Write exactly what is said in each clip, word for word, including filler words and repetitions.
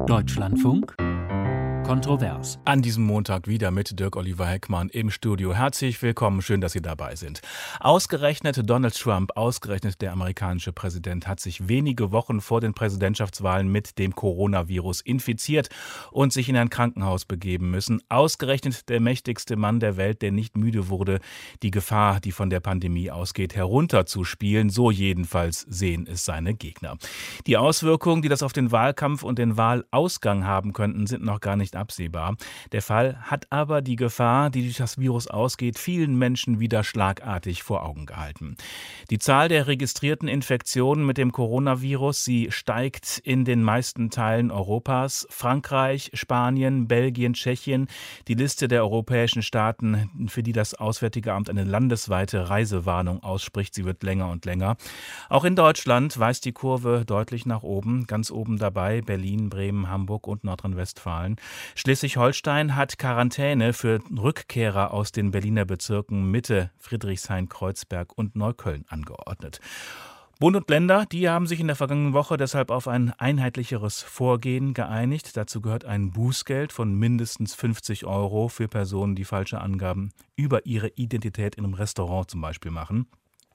Deutschlandfunk kontrovers. An diesem Montag wieder mit Dirk-Oliver Heckmann im Studio. Herzlich willkommen, schön, dass Sie dabei sind. Ausgerechnet Donald Trump, ausgerechnet der amerikanische Präsident, hat sich wenige Wochen vor den Präsidentschaftswahlen mit dem Coronavirus infiziert und sich in ein Krankenhaus begeben müssen. Ausgerechnet der mächtigste Mann der Welt, der nicht müde wurde, die Gefahr, die von der Pandemie ausgeht, herunterzuspielen. So jedenfalls sehen es seine Gegner. Die Auswirkungen, die das auf den Wahlkampf und den Wahlausgang haben könnten, sind noch gar nicht absehbar. Der Fall hat aber die Gefahr, die durch das Virus ausgeht, vielen Menschen wieder schlagartig vor Augen gehalten. Die Zahl der registrierten Infektionen mit dem Coronavirus, sie steigt in den meisten Teilen Europas. Frankreich, Spanien, Belgien, Tschechien, die Liste der europäischen Staaten, für die das Auswärtige Amt eine landesweite Reisewarnung ausspricht, sie wird länger und länger. Auch in Deutschland weist die Kurve deutlich nach oben, ganz oben dabei Berlin, Bremen, Hamburg und Nordrhein-Westfalen. Schleswig-Holstein hat Quarantäne für Rückkehrer aus den Berliner Bezirken Mitte, Friedrichshain, Kreuzberg und Neukölln angeordnet. Bund und Länder, die haben sich in der vergangenen Woche deshalb auf ein einheitlicheres Vorgehen geeinigt. Dazu gehört ein Bußgeld von mindestens fünfzig Euro für Personen, die falsche Angaben über ihre Identität in einem Restaurant zum Beispiel machen.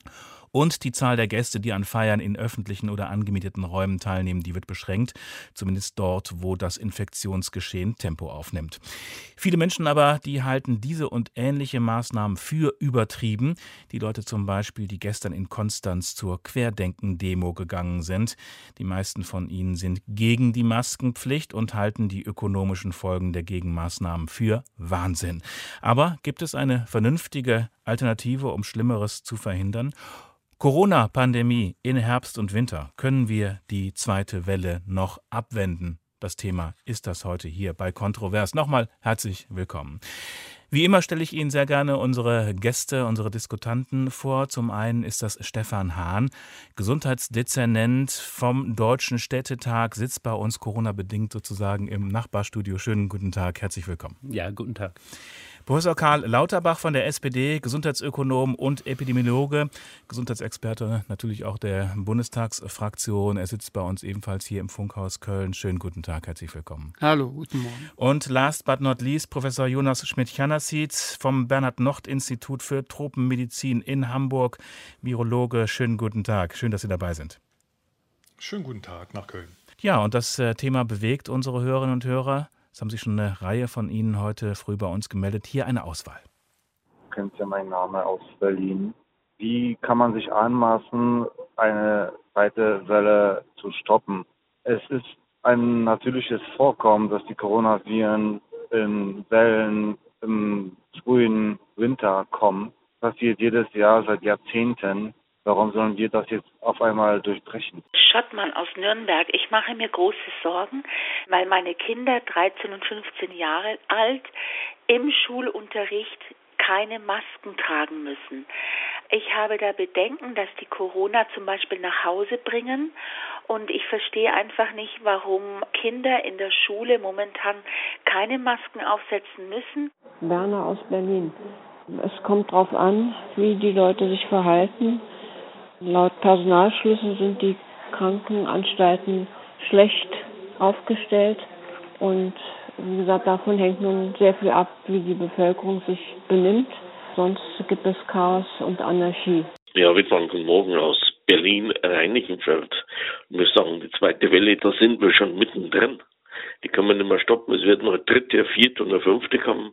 Und die Zahl der Gäste, die an Feiern in öffentlichen oder angemieteten Räumen teilnehmen, die wird beschränkt, zumindest dort, wo das Infektionsgeschehen Tempo aufnimmt. Viele Menschen aber, die halten diese und ähnliche Maßnahmen für übertrieben. Die Leute zum Beispiel, die gestern in Konstanz zur Querdenken-Demo gegangen sind. Die meisten von ihnen sind gegen die Maskenpflicht und halten die ökonomischen Folgen der Gegenmaßnahmen für Wahnsinn. Aber gibt es eine vernünftige Alternative, um Schlimmeres zu verhindern? Corona-Pandemie in Herbst und Winter. Können wir die zweite Welle noch abwenden? Das Thema ist das heute hier bei Kontrovers. Nochmal herzlich willkommen. Wie immer stelle ich Ihnen sehr gerne unsere Gäste, unsere Diskutanten vor. Zum einen ist das Stefan Hahn, Gesundheitsdezernent vom Deutschen Städtetag, sitzt bei uns Corona-bedingt sozusagen im Nachbarstudio. Schönen guten Tag, herzlich willkommen. Ja, guten Tag. Professor Karl Lauterbach von der S P D, Gesundheitsökonom und Epidemiologe, Gesundheitsexperte natürlich auch der Bundestagsfraktion. Er sitzt bei uns ebenfalls hier im Funkhaus Köln. Schönen guten Tag, herzlich willkommen. Hallo, guten Morgen. Und last but not least Professor Jonas Schmidt-Janasic vom Bernhard-Nocht-Institut für Tropenmedizin in Hamburg, Virologe. Schönen guten Tag, schön, dass Sie dabei sind. Schönen guten Tag nach Köln. Ja, und das äh, Thema bewegt unsere Hörerinnen und Hörer. Es haben sich schon eine Reihe von Ihnen heute früh bei uns gemeldet. Hier eine Auswahl. Kennt ja mein Name aus Berlin. Wie kann man sich anmaßen, eine zweite Welle zu stoppen? Es ist ein natürliches Vorkommen, dass die Coronaviren in Wellen im frühen Winter kommen. Das passiert jedes Jahr seit Jahrzehnten. Warum sollen wir das jetzt auf einmal durchbrechen? Schottmann aus Nürnberg. Ich mache mir große Sorgen, weil meine Kinder, dreizehn und fünfzehn Jahre alt, im Schulunterricht keine Masken tragen müssen. Ich habe da Bedenken, dass die Corona zum Beispiel nach Hause bringen. Und ich verstehe einfach nicht, warum Kinder in der Schule momentan keine Masken aufsetzen müssen. Werner aus Berlin. Es kommt darauf an, wie die Leute sich verhalten. Laut Personalschlüssel sind die Krankenanstalten schlecht aufgestellt und wie gesagt, davon hängt nun sehr viel ab, wie die Bevölkerung sich benimmt. Sonst gibt es Chaos und Anarchie. Ja, Wittmann, guten Morgen aus Berlin, Reinickendorf. Wir sagen, die zweite Welle, da sind wir schon mittendrin. Die können wir nicht mehr stoppen. Es wird noch eine dritte, eine vierte und eine fünfte kommen.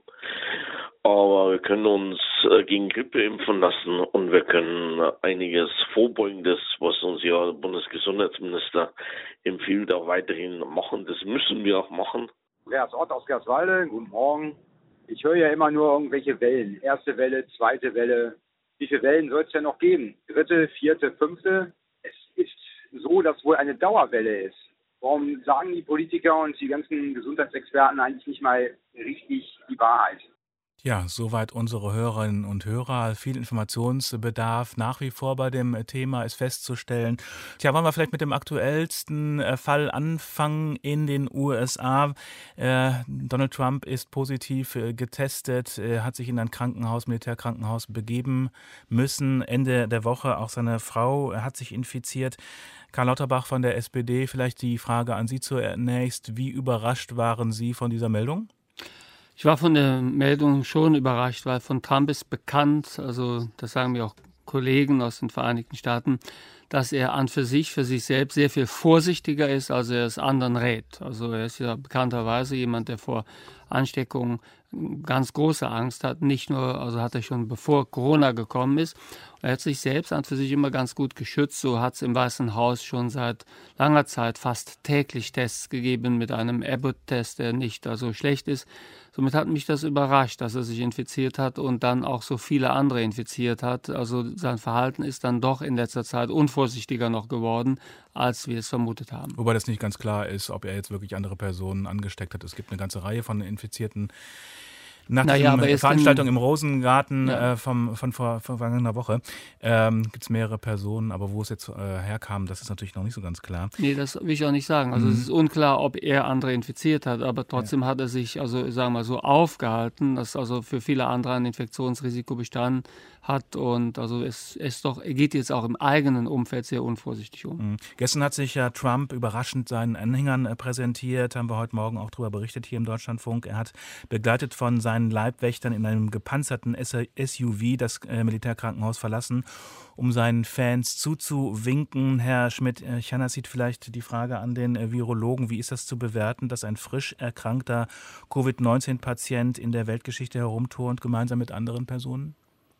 Aber wir können uns gegen Grippe impfen lassen und wir können einiges Vorbeugendes, was uns ja der Bundesgesundheitsminister empfiehlt, auch weiterhin machen. Das müssen wir auch machen. Andreas Ott aus Gerswalde, guten Morgen. Ich höre ja immer nur irgendwelche Wellen. Erste Welle, zweite Welle. Wie viele Wellen soll es denn noch geben? Dritte, vierte, fünfte? Es ist so, dass wohl eine Dauerwelle ist. Warum sagen die Politiker und die ganzen Gesundheitsexperten eigentlich nicht mal richtig die Wahrheit? Ja, soweit unsere Hörerinnen und Hörer. Viel Informationsbedarf nach wie vor bei dem Thema ist festzustellen. Tja, wollen wir vielleicht mit dem aktuellsten äh, Fall anfangen in den U S A. Äh, Donald Trump ist positiv äh, getestet, äh, hat sich in ein Krankenhaus, Militärkrankenhaus begeben müssen. Ende der Woche auch seine Frau äh, hat sich infiziert. Karl Lauterbach von der S P D, vielleicht die Frage an Sie zunächst. Wie überrascht waren Sie von dieser Meldung? Ich war von der Meldung schon überrascht, weil von Trump ist bekannt, also das sagen mir auch Kollegen aus den Vereinigten Staaten, dass er an für sich, für sich selbst sehr viel vorsichtiger ist, als er es anderen rät. Also er ist ja bekannterweise jemand, der vor Ansteckung ganz große Angst hat. Nicht nur, also hat er schon bevor Corona gekommen ist. Er hat sich selbst an für sich immer ganz gut geschützt. So hat es im Weißen Haus schon seit langer Zeit fast täglich Tests gegeben mit einem Abbott-Test, der nicht also schlecht ist. Somit hat mich das überrascht, dass er sich infiziert hat und dann auch so viele andere infiziert hat. Also sein Verhalten ist dann doch in letzter Zeit unvorsichtiger noch geworden, als wir es vermutet haben. Wobei das nicht ganz klar ist, ob er jetzt wirklich andere Personen angesteckt hat. Es gibt eine ganze Reihe von Infizierten. Nach naja, der Veranstaltung im Rosengarten ja. äh, vom, von vor vergangener Woche ähm, gibt es mehrere Personen, aber wo es jetzt äh, herkam, das ist natürlich noch nicht so ganz klar. Nee, das will ich auch nicht sagen. Also mhm. es ist unklar, ob er andere infiziert hat, aber trotzdem ja. hat er sich, also sagen wir mal so, aufgehalten, dass also für viele andere ein Infektionsrisiko bestanden hat und also es, es doch, er geht jetzt auch im eigenen Umfeld sehr unvorsichtig um. Mhm. Gestern hat sich ja Trump überraschend seinen Anhängern äh, präsentiert, haben wir heute Morgen auch darüber berichtet hier im Deutschlandfunk. Er hat begleitet von seinen Leibwächtern in einem gepanzerten S U V das äh, Militärkrankenhaus verlassen, um seinen Fans zuzuwinken. Herr Schmidt, äh, Chanassit, vielleicht die Frage an den äh, Virologen, wie ist das zu bewerten, dass ein frisch erkrankter Covid neunzehn Patient in der Weltgeschichte herumturnt, gemeinsam mit anderen Personen?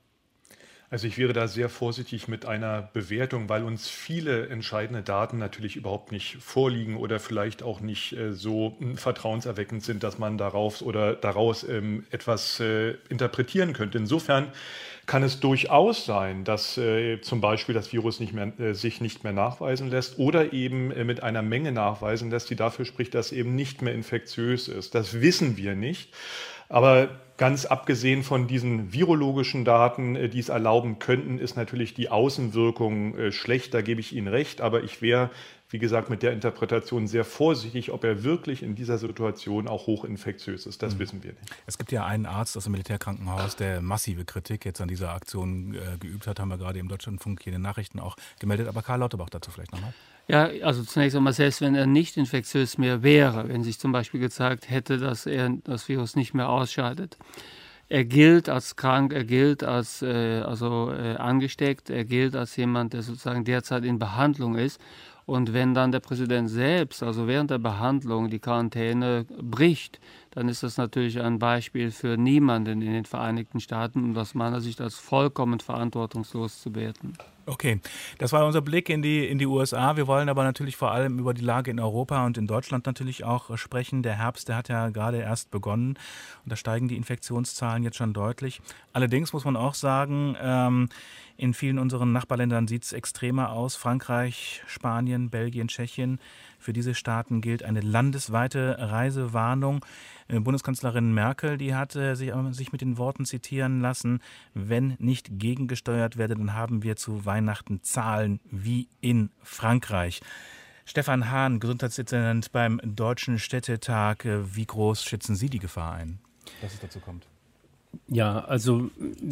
Also ich wäre da sehr vorsichtig mit einer Bewertung, weil uns viele entscheidende Daten natürlich überhaupt nicht vorliegen oder vielleicht auch nicht äh, so äh, vertrauenserweckend sind, dass man darauf oder daraus ähm, etwas äh, interpretieren könnte. Insofern kann es durchaus sein, dass äh, zum Beispiel das Virus nicht mehr, äh, sich nicht mehr nachweisen lässt oder eben äh, mit einer Menge nachweisen lässt, die dafür spricht, dass eben nicht mehr infektiös ist. Das wissen wir nicht. Aber ganz abgesehen von diesen virologischen Daten, die es erlauben könnten, ist natürlich die Außenwirkung schlecht. Da gebe ich Ihnen recht. Aber ich wäre, wie gesagt, mit der Interpretation sehr vorsichtig, ob er wirklich in dieser Situation auch hochinfektiös ist. Das mhm. wissen wir nicht. Es gibt ja einen Arzt aus dem Militärkrankenhaus, der massive Kritik jetzt an dieser Aktion äh, geübt hat. Haben wir gerade im Deutschlandfunk hier in den Nachrichten auch gemeldet. Aber Karl Lauterbach dazu vielleicht nochmal. Ja, also zunächst einmal, selbst wenn er nicht infektiös mehr wäre, wenn sich zum Beispiel gezeigt hätte, dass er das Virus nicht mehr ausscheidet. Er gilt als krank, er gilt als äh, also äh, angesteckt, er gilt als jemand, der sozusagen derzeit in Behandlung ist. Und wenn dann der Präsident selbst, also während der Behandlung, die Quarantäne bricht, dann ist das natürlich ein Beispiel für niemanden in den Vereinigten Staaten, um aus meiner Sicht als vollkommen verantwortungslos zu werten. Okay, das war unser Blick in die, in die U S A. Wir wollen aber natürlich vor allem über die Lage in Europa und in Deutschland natürlich auch sprechen. Der Herbst, der hat ja gerade erst begonnen und da steigen die Infektionszahlen jetzt schon deutlich. Allerdings muss man auch sagen, ähm, in vielen unserer Nachbarländern sieht es extremer aus. Frankreich, Spanien, Belgien, Tschechien. Für diese Staaten gilt eine landesweite Reisewarnung. Bundeskanzlerin Merkel, die hat äh, sich, äh, sich mit den Worten zitieren lassen, wenn nicht gegengesteuert werde, dann haben wir zu Weihnachten Zahlen wie in Frankreich. Stefan Hahn, Gesundheitsdezernent beim Deutschen Städtetag. Äh, wie groß schätzen Sie die Gefahr ein, dass es dazu kommt? Ja, also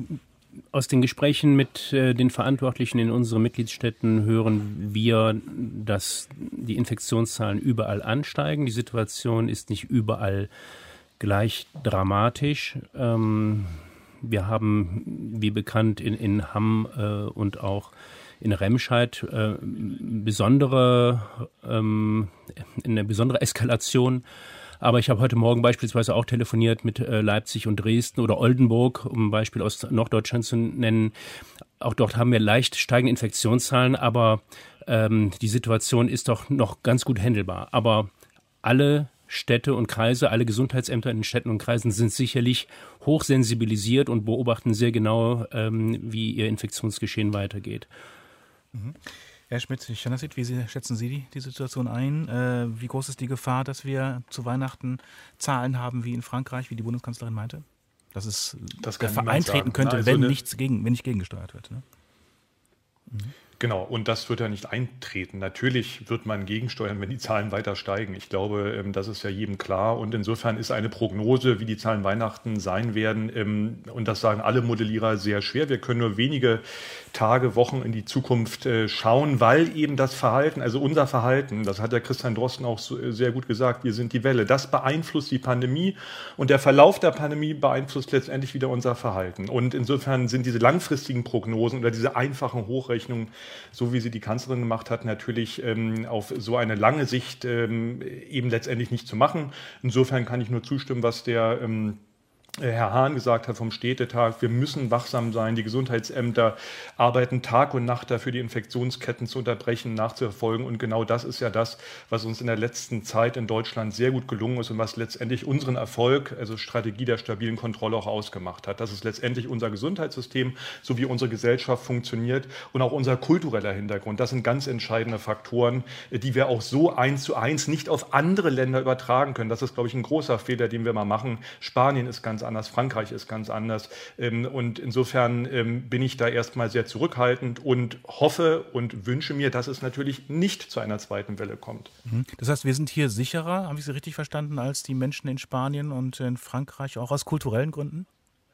aus den Gesprächen mit äh, den Verantwortlichen in unseren Mitgliedsstädten hören wir, dass die Infektionszahlen überall ansteigen. Die Situation ist nicht überall gleich dramatisch. Ähm, wir haben, wie bekannt, in, in Hamm äh, und auch in Remscheid äh, besondere, ähm, eine besondere Eskalation. Aber ich habe heute Morgen beispielsweise auch telefoniert mit äh, Leipzig und Dresden oder Oldenburg, um ein Beispiel aus Norddeutschland zu nennen. Auch dort haben wir leicht steigende Infektionszahlen, aber ähm, die Situation ist doch noch ganz gut handelbar. Aber alle Städte und Kreise, alle Gesundheitsämter in den Städten und Kreisen sind sicherlich hochsensibilisiert und beobachten sehr genau, ähm, wie ihr Infektionsgeschehen weitergeht. Mhm. Herr Schmidt, Chanassit, wie Sie, schätzen Sie die, die Situation ein? Äh, wie groß ist die Gefahr, dass wir zu Weihnachten Zahlen haben wie in Frankreich, wie die Bundeskanzlerin meinte? dass es das der eintreten könnte, also wenn, nichts gegen, wenn nicht gegengesteuert wird. Ne? Mhm. Genau, und das wird ja nicht eintreten. Natürlich wird man gegensteuern, wenn die Zahlen weiter steigen. Ich glaube, das ist ja jedem klar. Und insofern ist eine Prognose, wie die Zahlen Weihnachten sein werden, und das sagen alle Modellierer, sehr schwer. Wir können nur wenige Tage, Wochen in die Zukunft schauen, weil eben das Verhalten, also unser Verhalten, das hat der Christian Drosten auch sehr gut gesagt, wir sind die Welle. Das beeinflusst die Pandemie und der Verlauf der Pandemie beeinflusst letztendlich wieder unser Verhalten. Und insofern sind diese langfristigen Prognosen oder diese einfachen Hochrechnungen, so wie sie die Kanzlerin gemacht hat, natürlich ähm, auf so eine lange Sicht ähm, eben letztendlich nicht zu machen. Insofern kann ich nur zustimmen, was der ähm, Herr Hahn gesagt hat vom Städtetag, wir müssen wachsam sein. Die Gesundheitsämter arbeiten Tag und Nacht dafür, die Infektionsketten zu unterbrechen, nachzuverfolgen. Und genau das ist ja das, was uns in der letzten Zeit in Deutschland sehr gut gelungen ist und was letztendlich unseren Erfolg, also Strategie der stabilen Kontrolle, auch ausgemacht hat. Das ist letztendlich unser Gesundheitssystem, so wie unsere Gesellschaft funktioniert und auch unser kultureller Hintergrund. Das sind ganz entscheidende Faktoren, die wir auch so eins zu eins nicht auf andere Länder übertragen können. Das ist, glaube ich, ein großer Fehler, den wir mal machen. Spanien ist ganz anders, Frankreich ist ganz anders. Und insofern bin ich da erstmal sehr zurückhaltend und hoffe und wünsche mir, dass es natürlich nicht zu einer zweiten Welle kommt. Das heißt, wir sind hier sicherer, habe ich Sie richtig verstanden, als die Menschen in Spanien und in Frankreich, auch aus kulturellen Gründen?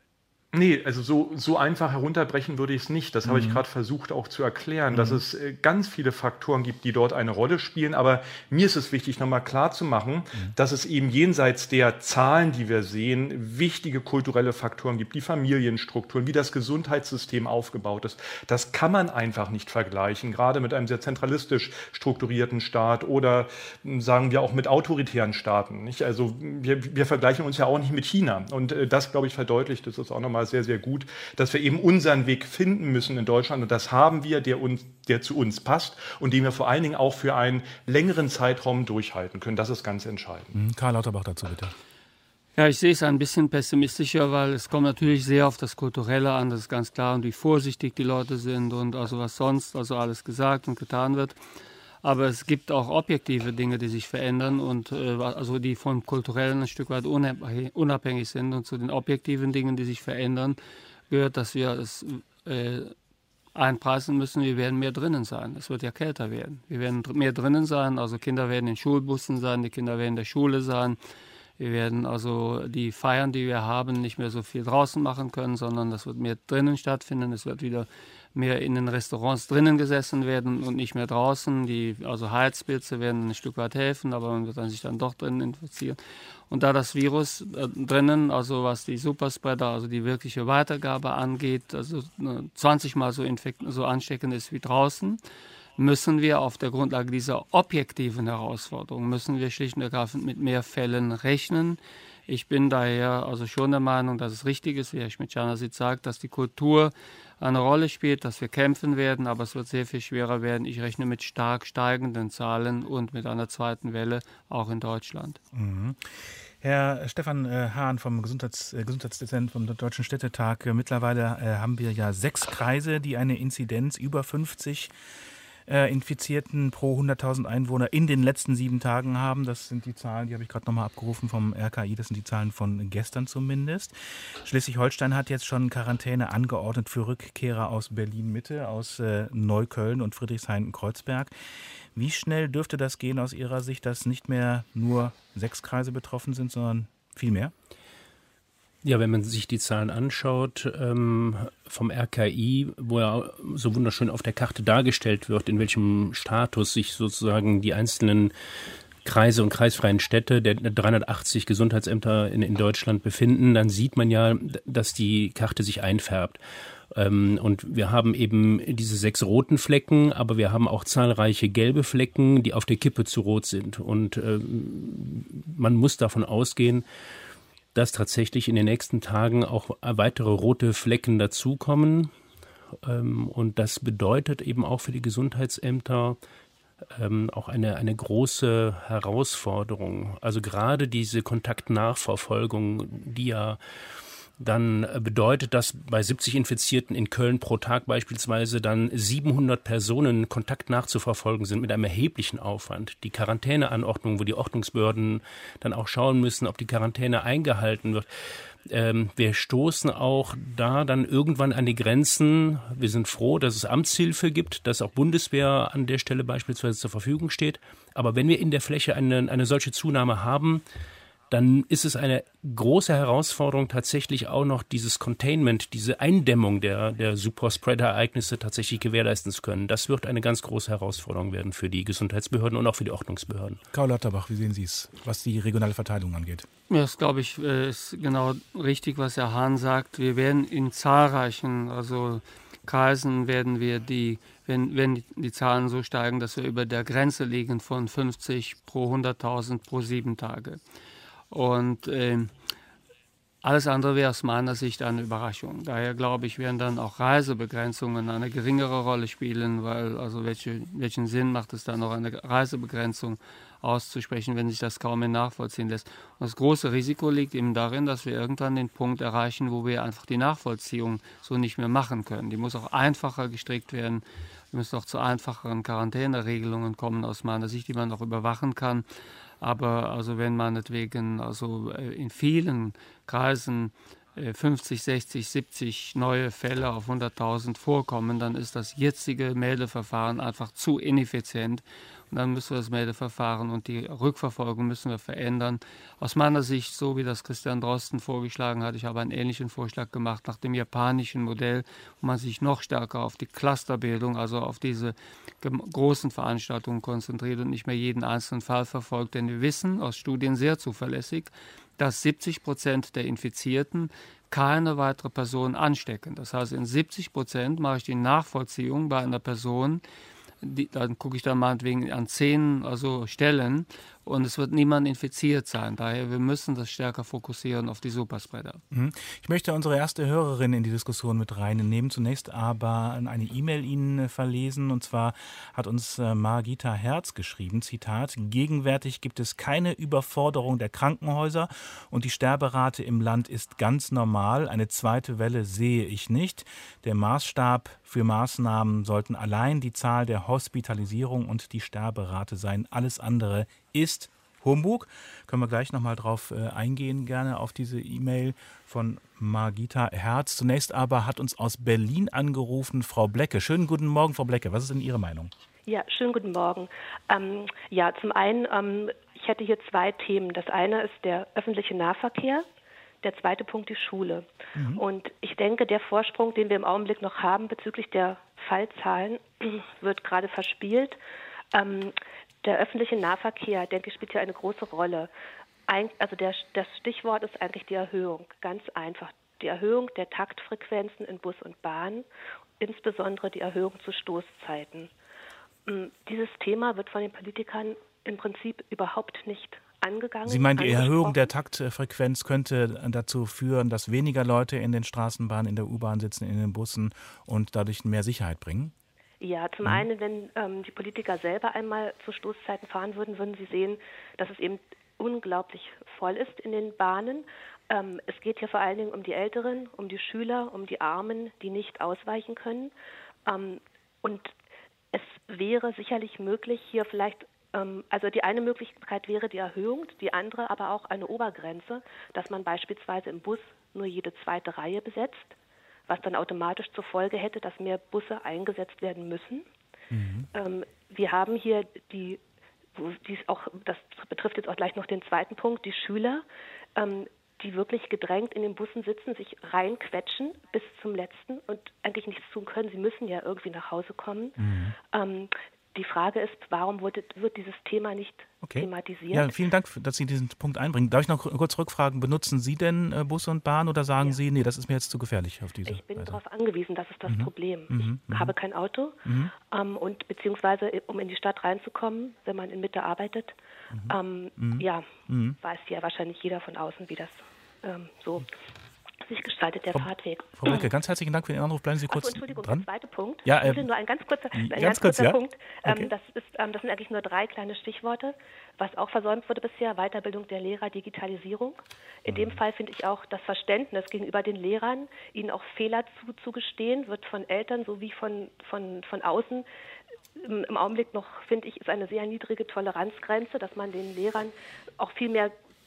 Nee, also so, so einfach herunterbrechen würde ich es nicht. Das mhm. habe ich gerade versucht auch zu erklären, mhm. dass es äh, ganz viele Faktoren gibt, die dort eine Rolle spielen. Aber mir ist es wichtig, nochmal klar zu machen, mhm. dass es eben jenseits der Zahlen, die wir sehen, wichtige kulturelle Faktoren gibt, die Familienstrukturen, wie das Gesundheitssystem aufgebaut ist. Das kann man einfach nicht vergleichen, gerade mit einem sehr zentralistisch strukturierten Staat oder sagen wir auch mit autoritären Staaten. Nicht? Also wir, wir vergleichen uns ja auch nicht mit China. Und äh, das, glaube ich, verdeutlicht das ist auch nochmal sehr, sehr gut, dass wir eben unseren Weg finden müssen in Deutschland. Und das haben wir, der, uns, der zu uns passt und den wir vor allen Dingen auch für einen längeren Zeitraum durchhalten können. Das ist ganz entscheidend. Karl Lauterbach dazu, bitte. Ja, ich sehe es ein bisschen pessimistischer, weil es kommt natürlich sehr auf das Kulturelle an, das ist ganz klar, und wie vorsichtig die Leute sind und also was sonst also alles gesagt und getan wird. Aber es gibt auch objektive Dinge, die sich verändern und äh, also die vom Kulturellen ein Stück weit unabhängig sind. Und zu den objektiven Dingen, die sich verändern, gehört, dass wir es äh, einpreisen müssen, wir werden mehr drinnen sein. Es wird ja kälter werden. Wir werden mehr drinnen sein, also Kinder werden in Schulbussen sein, die Kinder werden in der Schule sein. Wir werden also die Feiern, die wir haben, nicht mehr so viel draußen machen können, sondern das wird mehr drinnen stattfinden. Es wird wieder mehr in den Restaurants drinnen gesessen werden und nicht mehr draußen. Die also Heizpilze werden ein Stück weit helfen, aber man wird dann sich dann doch drinnen infizieren. Und da das Virus äh, drinnen, also was die Superspreader, also die wirkliche Weitergabe angeht, also zwanzig Mal so, infekt, so ansteckend ist wie draußen, müssen wir auf der Grundlage dieser objektiven Herausforderung, müssen wir schlicht und ergreifend mit mehr Fällen rechnen. Ich bin daher also schon der Meinung, dass es richtig ist, wie Herr Schmidt-Schanasic sagt, dass die Kultur eine Rolle spielt, dass wir kämpfen werden, aber es wird sehr viel schwerer werden. Ich rechne mit stark steigenden Zahlen und mit einer zweiten Welle auch in Deutschland. Mhm. Herr Stefan äh, Hahn vom Gesundheits, äh, Gesundheitsdezent vom Deutschen Städtetag, äh, mittlerweile äh, haben wir ja sechs Kreise, die eine Inzidenz über fünfzig Äh, Infizierten pro hunderttausend Einwohner in den letzten sieben Tagen haben. Das sind die Zahlen, die habe ich gerade nochmal abgerufen vom R K I. Das sind die Zahlen von gestern zumindest. Schleswig-Holstein hat jetzt schon Quarantäne angeordnet für Rückkehrer aus Berlin-Mitte, aus äh, Neukölln und Friedrichshain-Kreuzberg. Wie schnell dürfte das gehen aus Ihrer Sicht, dass nicht mehr nur sechs Kreise betroffen sind, sondern viel mehr? Ja, wenn man sich die Zahlen anschaut ähm, vom R K I, wo ja so wunderschön auf der Karte dargestellt wird, in welchem Status sich sozusagen die einzelnen Kreise und kreisfreien Städte der dreihundertachtzig Gesundheitsämter in, in Deutschland befinden, dann sieht man ja, dass die Karte sich einfärbt. Ähm, und wir haben eben diese sechs roten Flecken, aber wir haben auch zahlreiche gelbe Flecken, die auf der Kippe zu rot sind. Und ähm, man muss davon ausgehen, dass tatsächlich in den nächsten Tagen auch weitere rote Flecken dazukommen. Und das bedeutet eben auch für die Gesundheitsämter auch eine, eine große Herausforderung. Also gerade diese Kontaktnachverfolgung, die ja dann bedeutet, dass bei siebzig Infizierten in Köln pro Tag beispielsweise dann siebenhundert Personen Kontakt nachzuverfolgen sind mit einem erheblichen Aufwand. Die Quarantäneanordnung, wo die Ordnungsbehörden dann auch schauen müssen, ob die Quarantäne eingehalten wird. Ähm, wir stoßen auch da dann irgendwann an die Grenzen. Wir sind froh, dass es Amtshilfe gibt, dass auch Bundeswehr an der Stelle beispielsweise zur Verfügung steht. Aber wenn wir in der Fläche eine, eine solche Zunahme haben, dann ist es eine große Herausforderung, tatsächlich auch noch dieses Containment, diese Eindämmung der, der Superspreader-Ereignisse tatsächlich gewährleisten zu können. Das wird eine ganz große Herausforderung werden für die Gesundheitsbehörden und auch für die Ordnungsbehörden. Karl Lauterbach, wie sehen Sie es, was die regionale Verteilung angeht? Ja, das glaube ich ist genau richtig, was Herr Hahn sagt. Wir werden in zahlreichen, also Kreisen werden wir die, wenn, wenn die Zahlen so steigen, dass wir über der Grenze liegen von fünfzig pro hunderttausend pro sieben Tage. Und äh, alles andere wäre aus meiner Sicht eine Überraschung. Daher glaube ich, werden dann auch Reisebegrenzungen eine geringere Rolle spielen, weil also welche, welchen Sinn macht es dann noch eine Reisebegrenzung auszusprechen, wenn sich das kaum mehr nachvollziehen lässt. Und das große Risiko liegt eben darin, dass wir irgendwann den Punkt erreichen, wo wir einfach die Nachvollziehung so nicht mehr machen können. Die muss auch einfacher gestrickt werden. Wir müssen auch zu einfacheren Quarantäneregelungen kommen, aus meiner Sicht, die man auch überwachen kann. Aber also wenn meinetwegen also in vielen Kreisen fünfzig, sechzig, siebzig neue Fälle auf hunderttausend vorkommen, dann ist das jetzige Meldeverfahren einfach zu ineffizient. Und dann müssen wir das Meldeverfahren und die Rückverfolgung müssen wir verändern. Aus meiner Sicht, so wie das Christian Drosten vorgeschlagen hat, ich habe einen ähnlichen Vorschlag gemacht nach dem japanischen Modell, wo man sich noch stärker auf die Clusterbildung, also auf diese großen Veranstaltungen konzentriert und nicht mehr jeden einzelnen Fall verfolgt. Denn wir wissen aus Studien sehr zuverlässig, dass siebzig Prozent der Infizierten keine weitere Person anstecken. Das heißt, in siebzig Prozent mache ich die Nachvollziehung bei einer Person, die, dann gucke ich dann meinetwegen an zehn also Stellen und es wird niemand infiziert sein. Daher, wir müssen das stärker fokussieren auf die Superspreader. Ich möchte unsere erste Hörerin in die Diskussion mit reinnehmen. Zunächst aber eine E-Mail Ihnen verlesen. Und zwar hat uns Margita Herz geschrieben, Zitat, gegenwärtig gibt es keine Überforderung der Krankenhäuser und die Sterberate im Land ist ganz normal. Eine zweite Welle sehe ich nicht. Der Maßstab für Maßnahmen sollten allein die Zahl der Hospitalisierung und die Sterberate sein. Alles andere ist Humbug. Können wir gleich nochmal drauf äh, eingehen, gerne auf diese E-Mail von Margita Herz. Zunächst aber hat uns aus Berlin angerufen Frau Blecke. Schönen guten Morgen, Frau Blecke. Was ist denn Ihre Meinung? Ja, schönen guten Morgen. Ähm, ja, zum einen, ähm, ich hätte hier zwei Themen. Das eine ist der öffentliche Nahverkehr. Der zweite Punkt die Schule. Mhm. Und ich denke, der Vorsprung, den wir im Augenblick noch haben bezüglich der Fallzahlen, wird gerade verspielt. Ähm, der öffentliche Nahverkehr, denke ich, spielt hier eine große Rolle. Ein, also der, das Stichwort ist eigentlich die Erhöhung. Ganz einfach. Die Erhöhung der Taktfrequenzen in Bus und Bahn, insbesondere die Erhöhung zu Stoßzeiten. Dieses Thema wird von den Politikern im Prinzip überhaupt nicht angegangen. Sie meinen, die Erhöhung der Taktfrequenz könnte dazu führen, dass weniger Leute in den Straßenbahnen, in der U-Bahn sitzen, in den Bussen und dadurch mehr Sicherheit bringen? Ja, zum mhm. einen, wenn ähm, die Politiker selber einmal zu Stoßzeiten fahren würden, würden sie sehen, dass es eben unglaublich voll ist in den Bahnen. Ähm, es geht hier vor allen Dingen um die Älteren, um die Schüler, um die Armen, die nicht ausweichen können. Ähm, und es wäre sicherlich möglich, hier vielleicht also die eine Möglichkeit wäre die Erhöhung, die andere aber auch eine Obergrenze, dass man beispielsweise im Bus nur jede zweite Reihe besetzt, was dann automatisch zur Folge hätte, dass mehr Busse eingesetzt werden müssen. Mhm. Ähm, wir haben hier die, die ist auch, das betrifft jetzt auch gleich noch den zweiten Punkt, die Schüler, ähm, die wirklich gedrängt in den Bussen sitzen, sich reinquetschen bis zum Letzten und eigentlich nichts tun können. Sie müssen ja irgendwie nach Hause kommen. Mhm. Ähm, Die Frage ist, warum wird, wird dieses Thema nicht okay. thematisiert? Ja, vielen Dank, dass Sie diesen Punkt einbringen. Darf ich noch kurz rückfragen, benutzen Sie denn äh, Bus und Bahn oder sagen ja. Sie, nee, das ist mir jetzt zu gefährlich auf diese Ich bin Weise. darauf angewiesen, das ist das mhm. Problem. Mhm. Ich mhm. habe kein Auto mhm. ähm, und beziehungsweise, um in die Stadt reinzukommen, wenn man in Mitte arbeitet, mhm. Ähm, mhm. ja, mhm. weiß ja wahrscheinlich jeder von außen, wie das ähm, so sich gestaltet, der Frau, Fahrtweg. Frau Blecke, ganz herzlichen Dank für den Anruf. Bleiben Sie kurz Achso, Entschuldigung, dran. der zweite Punkt. Ja, äh, nur ein ganz kurzer, ein ganz ganz kurz, kurzer ja? Punkt. Okay. Ähm, das, ist, ähm, das sind eigentlich nur drei kleine Stichworte. Was auch versäumt wurde bisher, Weiterbildung der Lehrer, Digitalisierung. In mhm. dem Fall finde ich auch das Verständnis gegenüber den Lehrern, ihnen auch Fehler zu, zugestehen, wird von Eltern sowie von, von, von außen im, im Augenblick noch, finde ich, ist eine sehr niedrige Toleranzgrenze, dass man den Lehrern auch viel mehr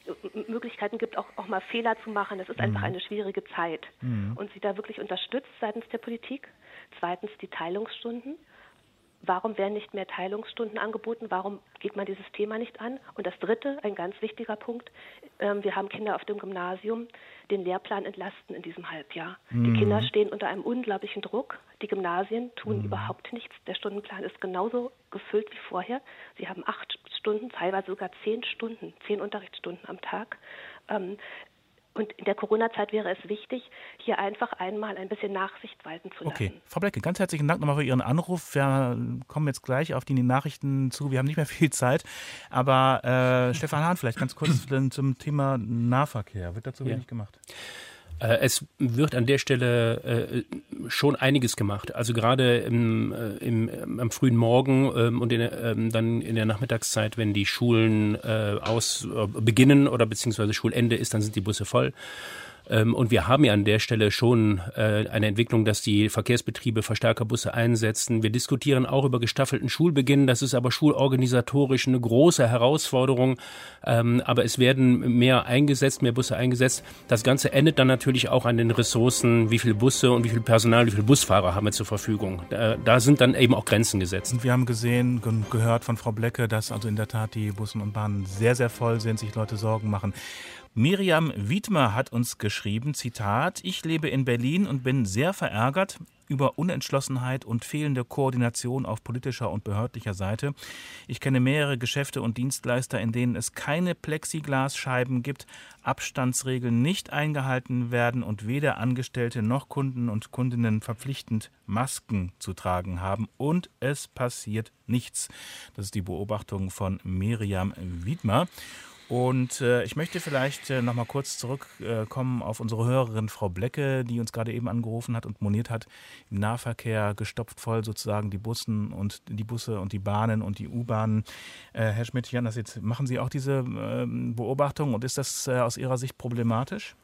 Möglichkeiten gibt, auch, auch mal Fehler zu machen. Das ist einfach Mhm. eine schwierige Zeit. Mhm. Und sie da wirklich unterstützt seitens der Politik. Zweitens die Teilungsstunden. Warum werden nicht mehr Teilungsstunden angeboten? Warum geht man dieses Thema nicht an? Und das Dritte, ein ganz wichtiger Punkt, ähm, wir haben Kinder auf dem Gymnasium, den Lehrplan entlasten in diesem Halbjahr. Mhm. Die Kinder stehen unter einem unglaublichen Druck. Die Gymnasien tun Mhm. überhaupt nichts. Der Stundenplan ist genauso gefüllt wie vorher. Sie haben acht Stunden, teilweise sogar zehn Stunden, zehn Unterrichtsstunden am Tag. Ähm, Und in der Corona-Zeit wäre es wichtig, hier einfach einmal ein bisschen Nachsicht walten zu lassen. Okay, Frau Blecke, ganz herzlichen Dank nochmal für Ihren Anruf. Wir kommen jetzt gleich auf die Nachrichten zu. Wir haben nicht mehr viel Zeit. Aber äh, Stefan Hahn, vielleicht ganz kurz zum Thema Nahverkehr. Wird dazu Ja. wenig gemacht? Es wird an der Stelle äh, schon einiges gemacht. Also gerade im, äh, im, am frühen Morgen ähm, und in, ähm, dann in der Nachmittagszeit, wenn die Schulen äh, aus äh, beginnen oder beziehungsweise Schulende ist, dann sind die Busse voll. Ähm, und wir haben ja an der Stelle schon äh, eine Entwicklung, dass die Verkehrsbetriebe Verstärkerbusse einsetzen. Wir diskutieren auch über gestaffelten Schulbeginn. Das ist aber schulorganisatorisch eine große Herausforderung. Ähm, aber es werden mehr eingesetzt, mehr Busse eingesetzt. Das Ganze endet dann natürlich auch an den Ressourcen, wie viele Busse und wie viel Personal, wie viele Busfahrer haben wir zur Verfügung. Da, da sind dann eben auch Grenzen gesetzt. Und wir haben gesehen und gehört von Frau Blecke, dass also in der Tat die Bussen und Bahnen sehr, sehr voll sind, sich Leute Sorgen machen. Miriam Wiedmer hat uns geschrieben, Zitat, ich lebe in Berlin und bin sehr verärgert über Unentschlossenheit und fehlende Koordination auf politischer und behördlicher Seite. Ich kenne mehrere Geschäfte und Dienstleister, in denen es keine Plexiglasscheiben gibt, Abstandsregeln nicht eingehalten werden und weder Angestellte noch Kunden und Kundinnen verpflichtend Masken zu tragen haben und es passiert nichts. Das ist die Beobachtung von Miriam Wiedmer. Und äh, ich möchte vielleicht äh, noch mal kurz zurückkommen äh, auf unsere Hörerin Frau Blecke, die uns gerade eben angerufen hat und moniert hat, im Nahverkehr gestopft voll sozusagen die Bussen und die Busse und die Bahnen und die U-Bahnen. Äh, Herr Schmidt-Jan, machen Sie auch diese äh, Beobachtung und ist das äh, aus Ihrer Sicht problematisch?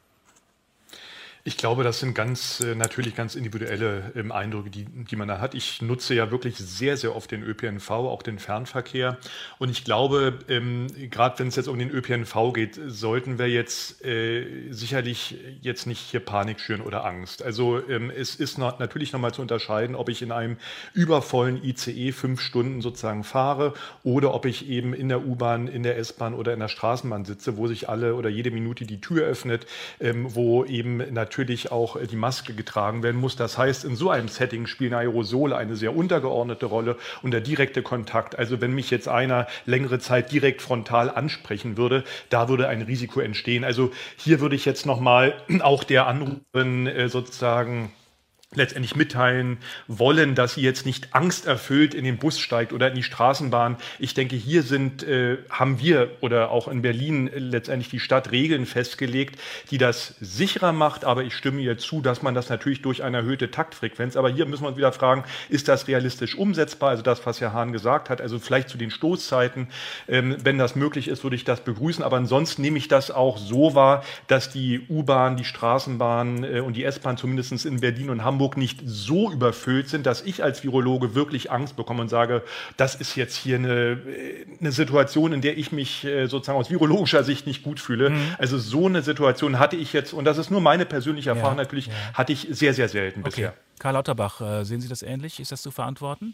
Ich glaube, das sind ganz äh, natürlich ganz individuelle ähm, Eindrücke, die, die man da hat. Ich nutze ja wirklich sehr, sehr oft den Ö P N V, auch den Fernverkehr. Und ich glaube, ähm, gerade wenn es jetzt um den Ö P N V geht, sollten wir jetzt äh, sicherlich jetzt nicht hier Panik schüren oder Angst. Also ähm, es ist noch, natürlich nochmal zu unterscheiden, ob ich in einem übervollen I C E fünf Stunden sozusagen fahre oder ob ich eben in der U-Bahn, in der S-Bahn oder in der Straßenbahn sitze, wo sich alle oder jede Minute die Tür öffnet, ähm, wo eben natürlich natürlich auch die Maske getragen werden muss. Das heißt, in so einem Setting spielen Aerosole eine sehr untergeordnete Rolle und der direkte Kontakt. Also wenn mich jetzt einer längere Zeit direkt frontal ansprechen würde, da würde ein Risiko entstehen. Also hier würde ich jetzt nochmal auch der Anruferin äh, sozusagen letztendlich mitteilen wollen, dass sie jetzt nicht angsterfüllt in den Bus steigt oder in die Straßenbahn. Ich denke, hier sind, äh, haben wir oder auch in Berlin letztendlich die Stadt Regeln festgelegt, die das sicherer macht. Aber ich stimme ihr zu, dass man das natürlich durch eine erhöhte Taktfrequenz, aber hier müssen wir uns wieder fragen, ist das realistisch umsetzbar? Also das, was Herr Hahn gesagt hat, also vielleicht zu den Stoßzeiten, ähm, wenn das möglich ist, würde ich das begrüßen. Aber ansonsten nehme ich das auch so wahr, dass die U-Bahn, die Straßenbahn äh, und die S-Bahn zumindest in Berlin und Hamburg nicht so überfüllt sind, dass ich als Virologe wirklich Angst bekomme und sage, das ist jetzt hier eine, eine Situation, in der ich mich sozusagen aus virologischer Sicht nicht gut fühle. Mhm. Also so eine Situation hatte ich jetzt, und das ist nur meine persönliche Erfahrung ja, natürlich, ja. hatte ich sehr, sehr selten okay. bisher. Karl Lauterbach, sehen Sie das ähnlich? Ist das zu verantworten?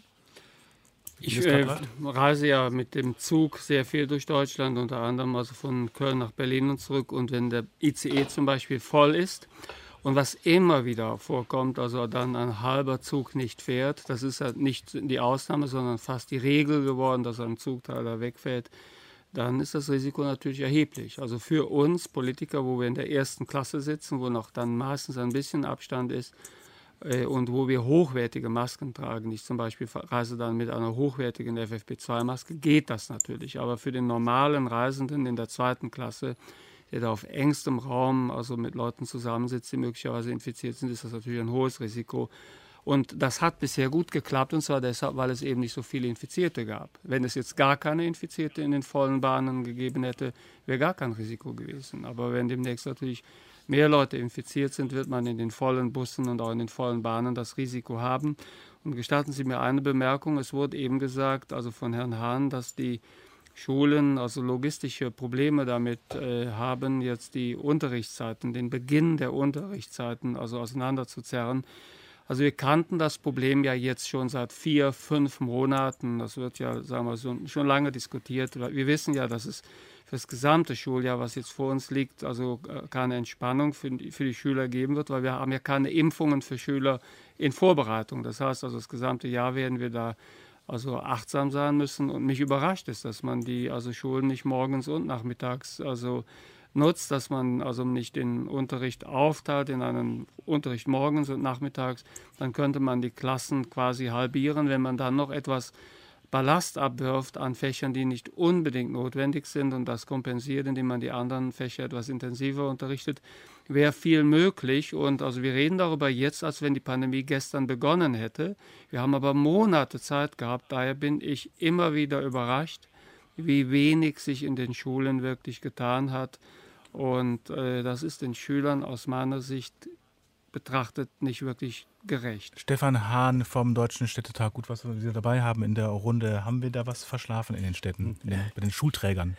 Ich äh, reise ja mit dem Zug sehr viel durch Deutschland, unter anderem also von Köln nach Berlin und zurück. Und wenn der I C E zum Beispiel voll ist, und was immer wieder vorkommt, also dann ein halber Zug nicht fährt, das ist halt nicht die Ausnahme, sondern fast die Regel geworden, dass ein Zugteiler wegfällt, dann ist das Risiko natürlich erheblich. Also für uns Politiker, wo wir in der ersten Klasse sitzen, wo noch dann meistens ein bisschen Abstand ist äh, und wo wir hochwertige Masken tragen, ich zum Beispiel reise dann mit einer hochwertigen F F P zwei Maske, geht das natürlich. Aber für den normalen Reisenden in der zweiten Klasse, der da auf engstem Raum, also mit Leuten zusammensitzt, die möglicherweise infiziert sind, ist das natürlich ein hohes Risiko. Und das hat bisher gut geklappt, und zwar deshalb, weil es eben nicht so viele Infizierte gab. Wenn es jetzt gar keine Infizierte in den vollen Bahnen gegeben hätte, wäre gar kein Risiko gewesen. Aber wenn demnächst natürlich mehr Leute infiziert sind, wird man in den vollen Bussen und auch in den vollen Bahnen das Risiko haben. Und gestatten Sie mir eine Bemerkung, es wurde eben gesagt, also von Herrn Hahn, dass die Schulen also logistische Probleme damit äh, haben, jetzt die Unterrichtszeiten, den Beginn der Unterrichtszeiten also auseinanderzuzerren. Also wir kannten das Problem ja jetzt schon seit vier, fünf Monaten. Das wird ja, sagen wir so, schon lange diskutiert. Wir wissen ja, dass es für das gesamte Schuljahr, was jetzt vor uns liegt, also keine Entspannung für die, für die Schüler geben wird, weil wir haben ja keine Impfungen für Schüler in Vorbereitung. Das heißt also, das gesamte Jahr werden wir da also achtsam sein müssen. Und mich überrascht es, dass man die also Schulen nicht morgens und nachmittags also nutzt, dass man also nicht den Unterricht aufteilt in einen Unterricht morgens und nachmittags. Dann könnte man die Klassen quasi halbieren, wenn man dann noch etwas Ballast abwirft an Fächern, die nicht unbedingt notwendig sind und das kompensiert, indem man die anderen Fächer etwas intensiver unterrichtet, wäre viel möglich. Und also wir reden darüber jetzt, als wenn die Pandemie gestern begonnen hätte. Wir haben aber Monate Zeit gehabt. Daher bin ich immer wieder überrascht, wie wenig sich in den Schulen wirklich getan hat. Und äh, das ist den Schülern aus meiner Sicht betrachtet nicht wirklich gerecht. Stefan Hahn vom Deutschen Städtetag, gut, was wir dabei haben in der Runde. Haben wir da was verschlafen in den Städten, in den, bei den Schulträgern?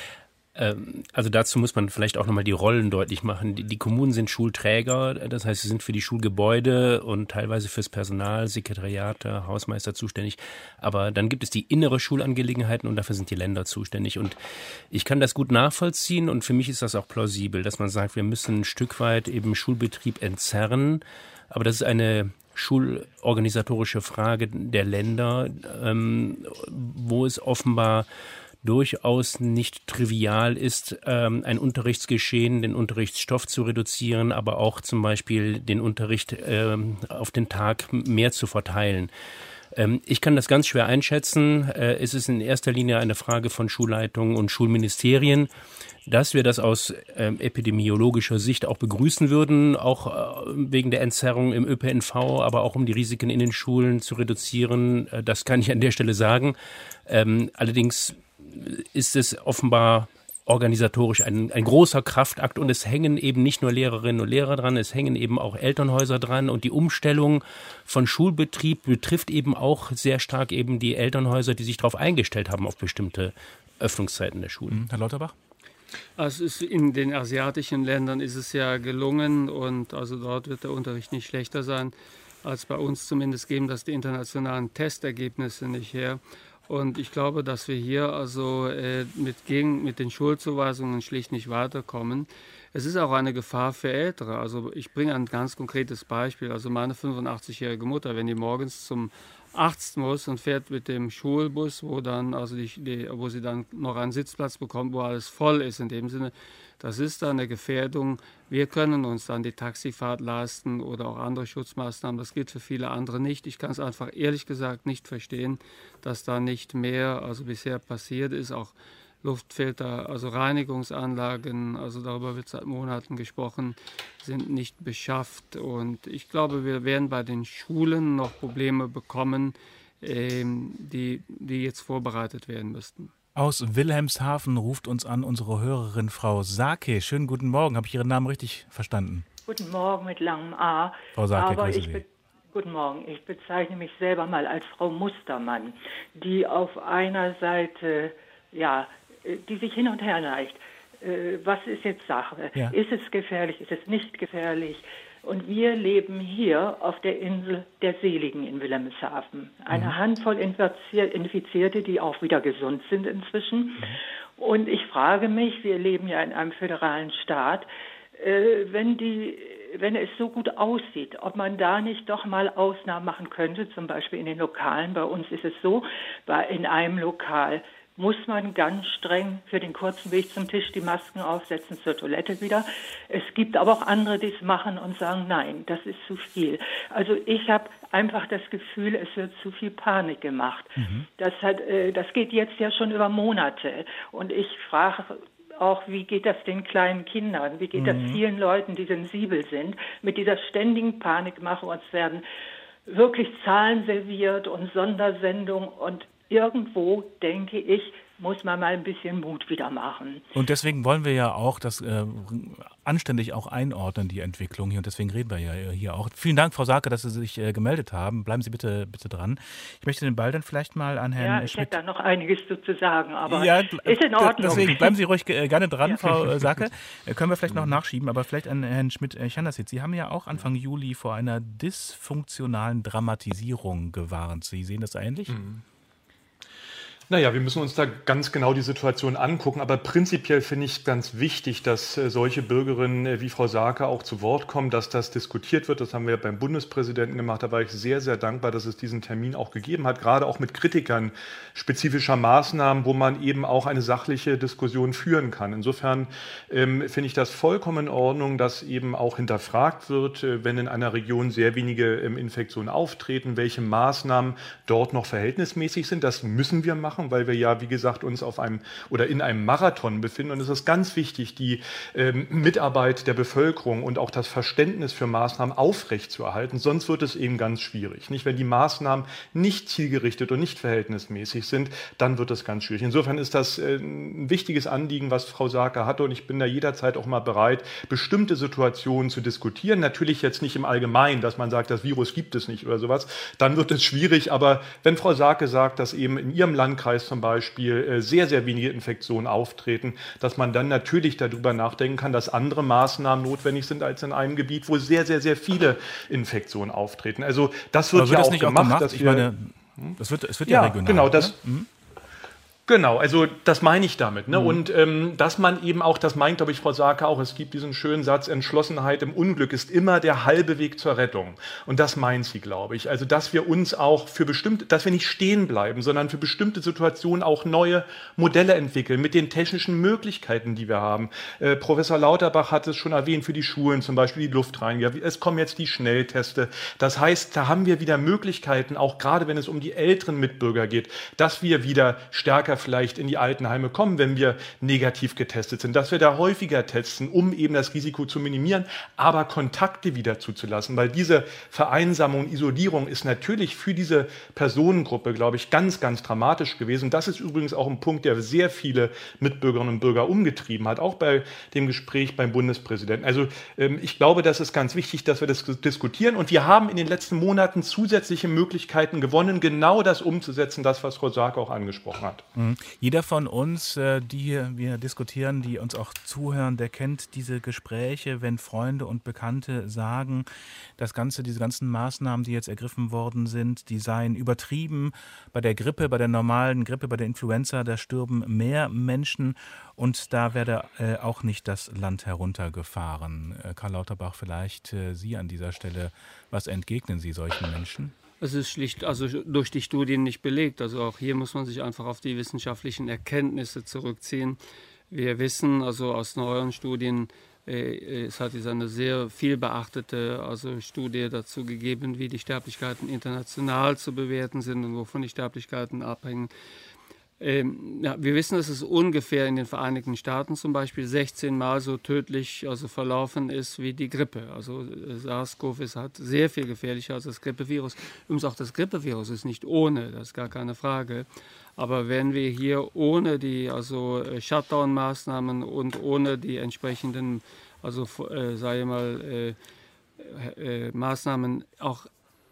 Also dazu muss man vielleicht auch nochmal die Rollen deutlich machen. Die, die Kommunen sind Schulträger, das heißt, sie sind für die Schulgebäude und teilweise fürs Personal, Sekretariate, Hausmeister zuständig. Aber dann gibt es die innere Schulangelegenheiten und dafür sind die Länder zuständig. Und ich kann das gut nachvollziehen und für mich ist das auch plausibel, dass man sagt, wir müssen ein Stück weit eben Schulbetrieb entzerren. Aber das ist eine schulorganisatorische Frage der Länder, ähm, wo es offenbar durchaus nicht trivial ist, ähm, ein Unterrichtsgeschehen, den Unterrichtsstoff zu reduzieren, aber auch zum Beispiel den Unterricht ähm, auf den Tag mehr zu verteilen. Ähm, ich kann das ganz schwer einschätzen. Äh, es ist in erster Linie eine Frage von Schulleitungen und Schulministerien. Dass wir das aus ähm, epidemiologischer Sicht auch begrüßen würden, auch äh, wegen der Entzerrung im Ö P N V, aber auch um die Risiken in den Schulen zu reduzieren, äh, das kann ich an der Stelle sagen. Ähm, allerdings ist es offenbar organisatorisch ein, ein großer Kraftakt und es hängen eben nicht nur Lehrerinnen und Lehrer dran, es hängen eben auch Elternhäuser dran und die Umstellung von Schulbetrieb betrifft eben auch sehr stark eben die Elternhäuser, die sich darauf eingestellt haben auf bestimmte Öffnungszeiten der Schulen. Herr Lauterbach? Also es ist in den asiatischen Ländern ist es ja gelungen und also dort wird der Unterricht nicht schlechter sein als bei uns, zumindest geben das die internationalen Testergebnisse nicht her. Und ich glaube, dass wir hier also äh, mit, gegen, mit den Schulzuweisungen schlicht nicht weiterkommen. Es ist auch eine Gefahr für Ältere. Also ich bringe ein ganz konkretes Beispiel. Also meine fünfundachtzigjährige Mutter, wenn die morgens zum Arzt muss und fährt mit dem Schulbus, wo dann also die, die, wo sie dann noch einen Sitzplatz bekommt, wo alles voll ist in dem Sinne, das ist dann eine Gefährdung. Wir können uns dann die Taxifahrt leisten oder auch andere Schutzmaßnahmen. Das gilt für viele andere nicht. Ich kann es einfach ehrlich gesagt nicht verstehen, dass da nicht mehr also bisher passiert ist. Auch Luftfilter, also Reinigungsanlagen, also darüber wird seit Monaten gesprochen, sind nicht beschafft. Und ich glaube, wir werden bei den Schulen noch Probleme bekommen, ähm, die, die jetzt vorbereitet werden müssten. Aus Wilhelmshaven ruft uns an unsere Hörerin Frau Sake. Schönen guten Morgen. Habe ich Ihren Namen richtig verstanden? Guten Morgen mit langem A. Frau Sake, Aber grüße ich Sie. Guten Morgen. Ich bezeichne mich selber mal als Frau Mustermann, die auf einer Seite, ja, die sich hin und her neigt. Was ist jetzt Sache? Ja. Ist es gefährlich? Ist es nicht gefährlich? Und wir leben hier auf der Insel der Seligen in Wilhelmshaven. Eine mhm. Handvoll Infizierte, die auch wieder gesund sind inzwischen. Mhm. Und ich frage mich, wir leben ja in einem föderalen Staat, äh, wenn die, wenn es so gut aussieht, ob man da nicht doch mal Ausnahmen machen könnte, zum Beispiel in den Lokalen. Bei uns ist es so, bei, in einem Lokal muss man ganz streng für den kurzen Weg zum Tisch die Masken aufsetzen, zur Toilette wieder. Es gibt aber auch andere, die es machen und sagen, nein, das ist zu viel. Also ich habe einfach das Gefühl, es wird zu viel Panik gemacht. Mhm. Das hat, äh, das geht jetzt ja schon über Monate. Und ich frage auch, wie geht das den kleinen Kindern? Wie geht mhm. das vielen Leuten, die sensibel sind, mit dieser ständigen Panikmache? Uns werden wirklich Zahlen serviert und Sondersendungen und irgendwo, denke ich, muss man mal ein bisschen Mut wieder machen. Und deswegen wollen wir ja auch das äh, anständig auch einordnen, die Entwicklung hier. Und deswegen reden wir ja hier auch. Vielen Dank, Frau Sarke, dass Sie sich äh, gemeldet haben. Bleiben Sie bitte, bitte dran. Ich möchte den Ball dann vielleicht mal an Herrn Ja, ich Schmidt. hätte da noch einiges zu sagen, aber ja, ist in Ordnung. Deswegen bleiben Sie ruhig äh, gerne dran, Ja. Frau Sarke. Äh, können wir vielleicht noch nachschieben, aber vielleicht an Herrn Schmidt-Chandasit. Sie haben ja auch Anfang Juli vor einer dysfunktionalen Dramatisierung gewarnt. Sie sehen das ähnlich? Mhm. Naja, wir müssen uns da ganz genau die Situation angucken, aber prinzipiell finde ich ganz wichtig, dass äh, solche Bürgerinnen äh, wie Frau Sarke auch zu Wort kommen, dass das diskutiert wird. Das haben wir beim Bundespräsidenten gemacht. Da war ich sehr, sehr dankbar, dass es diesen Termin auch gegeben hat, gerade auch mit Kritikern spezifischer Maßnahmen, wo man eben auch eine sachliche Diskussion führen kann. Insofern ähm, finde ich das vollkommen in Ordnung, dass eben auch hinterfragt wird, äh, wenn in einer Region sehr wenige ähm, Infektionen auftreten, welche Maßnahmen dort noch verhältnismäßig sind. Das müssen wir machen, weil wir ja, wie gesagt, uns auf einem oder in einem Marathon befinden. Und es ist ganz wichtig, die ähm, Mitarbeit der Bevölkerung und auch das Verständnis für Maßnahmen aufrechtzuerhalten. Sonst wird es eben ganz schwierig. Nicht, wenn die Maßnahmen nicht zielgerichtet und nicht verhältnismäßig sind, dann wird es ganz schwierig. Insofern ist das äh, ein wichtiges Anliegen, was Frau Sarke hatte. Und ich bin da jederzeit auch mal bereit, bestimmte Situationen zu diskutieren. Natürlich jetzt nicht im Allgemeinen, dass man sagt, das Virus gibt es nicht oder sowas. Dann wird es schwierig. Aber wenn Frau Sarke sagt, dass eben in ihrem Landkreis zum Beispiel sehr, sehr wenige Infektionen auftreten, dass man dann natürlich darüber nachdenken kann, dass andere Maßnahmen notwendig sind als in einem Gebiet, wo sehr, sehr, sehr viele Infektionen auftreten. Also das wird, Aber wird ja das auch nicht gemacht. auch gemacht? Dass ich wir, meine, das wird, es wird ja, ja regional. Genau, das, ne? mhm. Genau, also das meine ich damit. Ne? Mhm. Und ähm, dass man eben auch, das meint, glaube ich, Frau Sarke auch, es gibt diesen schönen Satz, Entschlossenheit im Unglück ist immer der halbe Weg zur Rettung. Und das meint sie, glaube ich. Also dass wir uns auch für bestimmte, dass wir nicht stehen bleiben, sondern für bestimmte Situationen auch neue Modelle entwickeln, mit den technischen Möglichkeiten, die wir haben. Äh, Professor Lauterbach hat es schon erwähnt, für die Schulen zum Beispiel die Luftreiniger. Es kommen jetzt die Schnellteste. Das heißt, da haben wir wieder Möglichkeiten, auch gerade wenn es um die älteren Mitbürger geht, dass wir wieder stärker vielleicht in die Altenheime kommen, wenn wir negativ getestet sind, dass wir da häufiger testen, um eben das Risiko zu minimieren, aber Kontakte wieder zuzulassen, weil diese Vereinsamung, Isolierung ist natürlich für diese Personengruppe, glaube ich, ganz, ganz dramatisch gewesen. Das ist übrigens auch ein Punkt, der sehr viele Mitbürgerinnen und Bürger umgetrieben hat, auch bei dem Gespräch beim Bundespräsidenten. Also ähm, ich glaube, das ist ganz wichtig, dass wir das diskutieren und wir haben in den letzten Monaten zusätzliche Möglichkeiten gewonnen, genau das umzusetzen, das, was Frau Sarke auch angesprochen hat. Mhm. Jeder von uns, die hier wir diskutieren, die uns auch zuhören, der kennt diese Gespräche, wenn Freunde und Bekannte sagen, das Ganze, diese ganzen Maßnahmen, die jetzt ergriffen worden sind, die seien übertrieben. Bei der Grippe, bei der normalen Grippe, bei der Influenza, da stürben mehr Menschen und da werde äh, auch nicht das Land heruntergefahren. Äh, Karl Lauterbach, vielleicht äh, Sie an dieser Stelle, was entgegnen Sie solchen Menschen? Es ist schlicht, also durch die Studien nicht belegt. Also auch hier muss man sich einfach auf die wissenschaftlichen Erkenntnisse zurückziehen. Wir wissen also aus neueren Studien, äh, es hat jetzt eine sehr viel beachtete also Studie dazu gegeben, wie die Sterblichkeiten international zu bewerten sind und wovon die Sterblichkeiten abhängen. Ähm, ja, wir wissen, dass es ungefähr in den Vereinigten Staaten zum Beispiel sechzehn Mal so tödlich also verlaufen ist wie die Grippe. Also äh, SARS-CoV ist halt sehr viel gefährlicher als das Grippevirus. Übrigens auch das Grippevirus ist nicht ohne, das ist gar keine Frage. Aber wenn wir hier ohne die also äh, Shutdown-Maßnahmen und ohne die entsprechenden also äh, sage ich mal äh, äh, Maßnahmen auch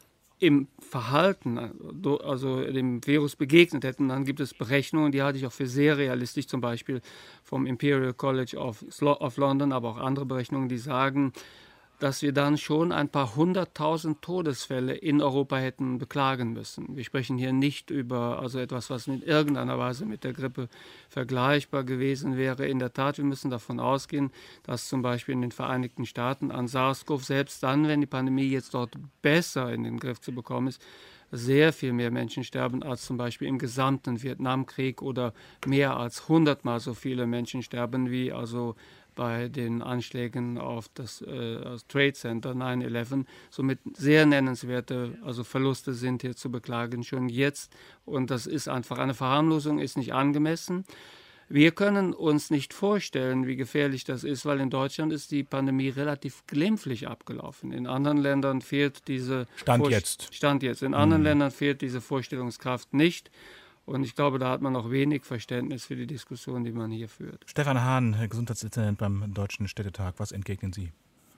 im Verhalten, also dem Virus begegnet hätten, dann gibt es Berechnungen, die halte ich auch für sehr realistisch, zum Beispiel vom Imperial College of, of London, aber auch andere Berechnungen, die sagen, dass wir dann schon ein paar hunderttausend Todesfälle in Europa hätten beklagen müssen. Wir sprechen hier nicht über also etwas, was in irgendeiner Weise mit der Grippe vergleichbar gewesen wäre. In der Tat, wir müssen davon ausgehen, dass zum Beispiel in den Vereinigten Staaten an SARS-CoV, selbst dann, wenn die Pandemie jetzt dort besser in den Griff zu bekommen ist, sehr viel mehr Menschen sterben als zum Beispiel im gesamten Vietnamkrieg oder mehr als hundertmal so viele Menschen sterben wie also bei den Anschlägen auf das, äh, das Trade Center neun elf. Somit sehr nennenswerte also Verluste sind hier zu beklagen, schon jetzt. Und das ist einfach eine Verharmlosung, ist nicht angemessen. Wir können uns nicht vorstellen, wie gefährlich das ist, weil in Deutschland ist die Pandemie relativ glimpflich abgelaufen. In anderen Ländern fehlt diese Stand Vor- jetzt. Stand jetzt. In anderen Mhm. Ländern fehlt diese Vorstellungskraft nicht. Und ich glaube, da hat man noch wenig Verständnis für die Diskussion, die man hier führt. Stefan Hahn, Gesundheitsdezernent beim Deutschen Städtetag. Was entgegnen Sie?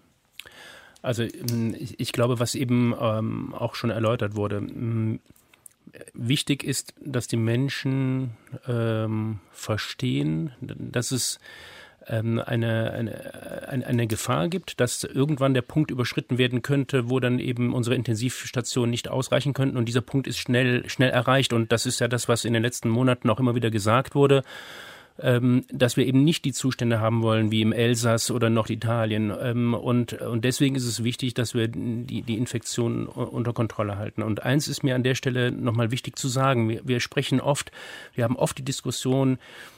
Also ich glaube, was eben ähm, auch schon erläutert wurde, mh, wichtig ist, dass die Menschen ähm, verstehen, dass es ähm, eine, eine, eine, eine Gefahr gibt, dass irgendwann der Punkt überschritten werden könnte, wo dann eben unsere Intensivstationen nicht ausreichen könnten. Und dieser Punkt ist schnell, schnell erreicht. Und das ist ja das, was in den letzten Monaten auch immer wieder gesagt wurde, ähm, dass wir eben nicht die Zustände haben wollen wie im Elsass oder Norditalien. Ähm, und, und deswegen ist es wichtig, dass wir die, die Infektion unter Kontrolle halten. Und eins ist mir an der Stelle nochmal wichtig zu sagen. Wir, wir sprechen oft, wir haben oft die Diskussion,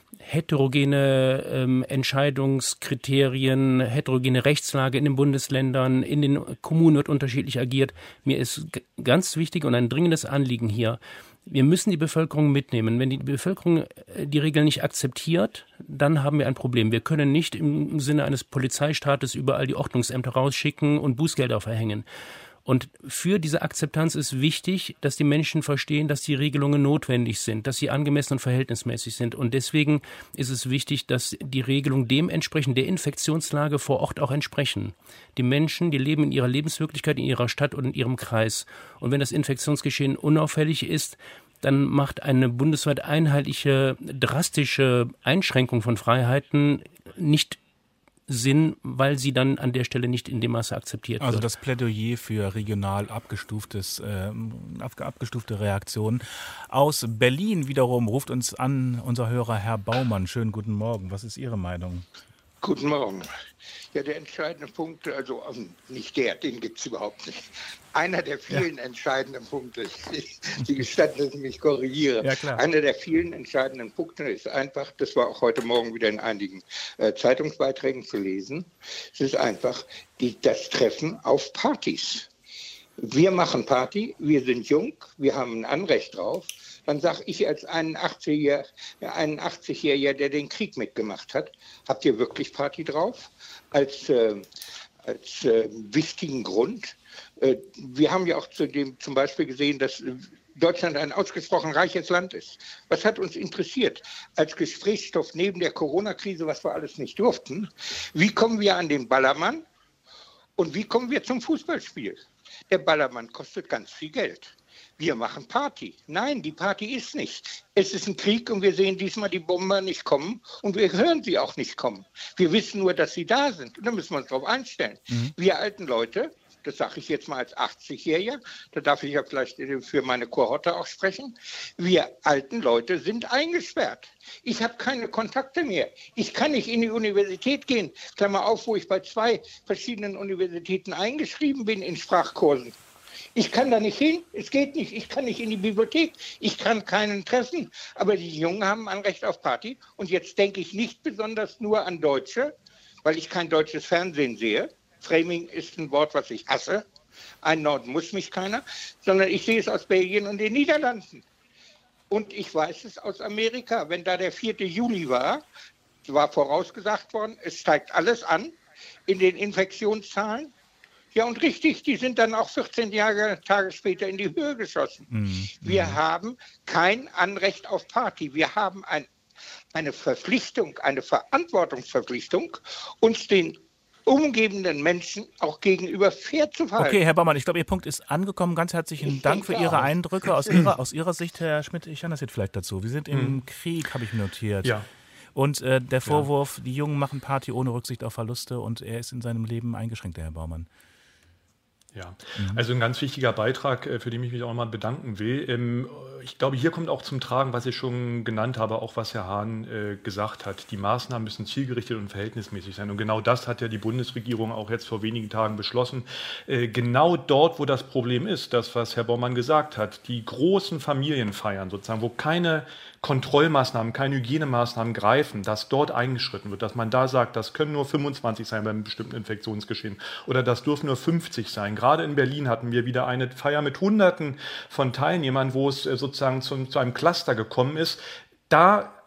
heterogene ähm, Entscheidungskriterien, heterogene Rechtslage in den Bundesländern, in den Kommunen wird unterschiedlich agiert. Mir ist g- ganz wichtig und ein dringendes Anliegen hier, wir müssen die Bevölkerung mitnehmen. Wenn die Bevölkerung die Regeln nicht akzeptiert, dann haben wir ein Problem. Wir können nicht im Sinne eines Polizeistaates überall die Ordnungsämter rausschicken und Bußgelder verhängen. Und für diese Akzeptanz ist wichtig, dass die Menschen verstehen, dass die Regelungen notwendig sind, dass sie angemessen und verhältnismäßig sind. Und deswegen ist es wichtig, dass die Regelungen dementsprechend der Infektionslage vor Ort auch entsprechen. Die Menschen, die leben in ihrer Lebenswirklichkeit, in ihrer Stadt und in ihrem Kreis. Und wenn das Infektionsgeschehen unauffällig ist, dann macht eine bundesweit einheitliche, drastische Einschränkung von Freiheiten nicht Sinn, weil sie dann an der Stelle nicht in dem Maße akzeptiert wird. Also das Plädoyer für regional abgestuftes, äh, abgestufte Reaktionen. Aus Berlin wiederum ruft uns an unser Hörer Herr Baumann. Schönen guten Morgen. Was ist Ihre Meinung? Guten Morgen. Ja, der entscheidende Punkt, also nicht der, den gibt es überhaupt nicht. Einer der vielen ja. entscheidenden Punkte, Sie gestatten, dass ich mich korrigiere, ja, klar. Einer der vielen entscheidenden Punkte ist einfach, das war auch heute Morgen wieder in einigen äh, Zeitungsbeiträgen zu lesen, es ist einfach die, das Treffen auf Partys. Wir machen Party, wir sind jung, wir haben ein Anrecht drauf. Dann sage ich als einundachtzigjähriger, einundachtzigjähriger, der den Krieg mitgemacht hat, habt ihr wirklich Party drauf? Als, äh, als äh, wichtigen Grund. Äh, wir haben ja auch zu dem, zum Beispiel gesehen, dass Deutschland ein ausgesprochen reiches Land ist. Was hat uns interessiert als Gesprächsstoff neben der Corona-Krise, was wir alles nicht durften? Wie kommen wir an den Ballermann und wie kommen wir zum Fußballspiel? Der Ballermann kostet ganz viel Geld. Wir machen Party. Nein, die Party ist nicht. Es ist ein Krieg und wir sehen diesmal die Bomber nicht kommen und wir hören sie auch nicht kommen. Wir wissen nur, dass sie da sind und da müssen wir uns darauf einstellen. Mhm. Wir alten Leute, das sage ich jetzt mal als achtzigjähriger, da darf ich ja vielleicht für meine Kohorte auch sprechen, wir alten Leute sind eingesperrt. Ich habe keine Kontakte mehr. Ich kann nicht in die Universität gehen. Klammer auf, wo ich bei zwei verschiedenen Universitäten eingeschrieben bin in Sprachkursen. Ich kann da nicht hin, es geht nicht, ich kann nicht in die Bibliothek, ich kann keinen treffen. Aber die Jungen haben ein Recht auf Party. Und jetzt denke ich nicht besonders nur an Deutsche, weil ich kein deutsches Fernsehen sehe. Framing ist ein Wort, was ich hasse. Einordnen muss mich keiner. Sondern ich sehe es aus Belgien und den Niederlanden. Und ich weiß es aus Amerika. Wenn da der vierte Juli war, war vorausgesagt worden, es steigt alles an in den Infektionszahlen. Ja, und richtig, die sind dann auch vierzehn Jahre, Tage später in die Höhe geschossen. Mhm. Wir haben kein Anrecht auf Party. Wir haben ein, eine Verpflichtung, eine Verantwortungsverpflichtung, uns den umgebenden Menschen auch gegenüber fair zu verhalten. Okay, Herr Baumann, ich glaube, Ihr Punkt ist angekommen. Ganz herzlichen ich Dank für Ihre auch. Eindrücke. Aus Ihrer, aus Ihrer Sicht, Herr Schmidt, ich kann das jetzt vielleicht dazu. Wir sind im mhm. Krieg, habe ich notiert. Ja. Und äh, der Vorwurf, ja. die Jungen machen Party ohne Rücksicht auf Verluste und er ist in seinem Leben eingeschränkt, der Herr Baumann. Ja, also ein ganz wichtiger Beitrag, für den ich mich auch mal bedanken will. Ich glaube, hier kommt auch zum Tragen, was ich schon genannt habe, auch was Herr Hahn gesagt hat. Die Maßnahmen müssen zielgerichtet und verhältnismäßig sein. Und genau das hat ja die Bundesregierung auch jetzt vor wenigen Tagen beschlossen. Genau dort, wo das Problem ist, das, was Herr Baumann gesagt hat, die großen Familienfeiern sozusagen, wo keine Kontrollmaßnahmen, keine Hygienemaßnahmen greifen, dass dort eingeschritten wird, dass man da sagt, das können nur fünfundzwanzig sein beim bestimmten Infektionsgeschehen oder das dürfen nur fünfzig sein. Gerade in Berlin hatten wir wieder eine Feier mit Hunderten von Teilnehmern, wo es sozusagen zu, zu einem Cluster gekommen ist. Da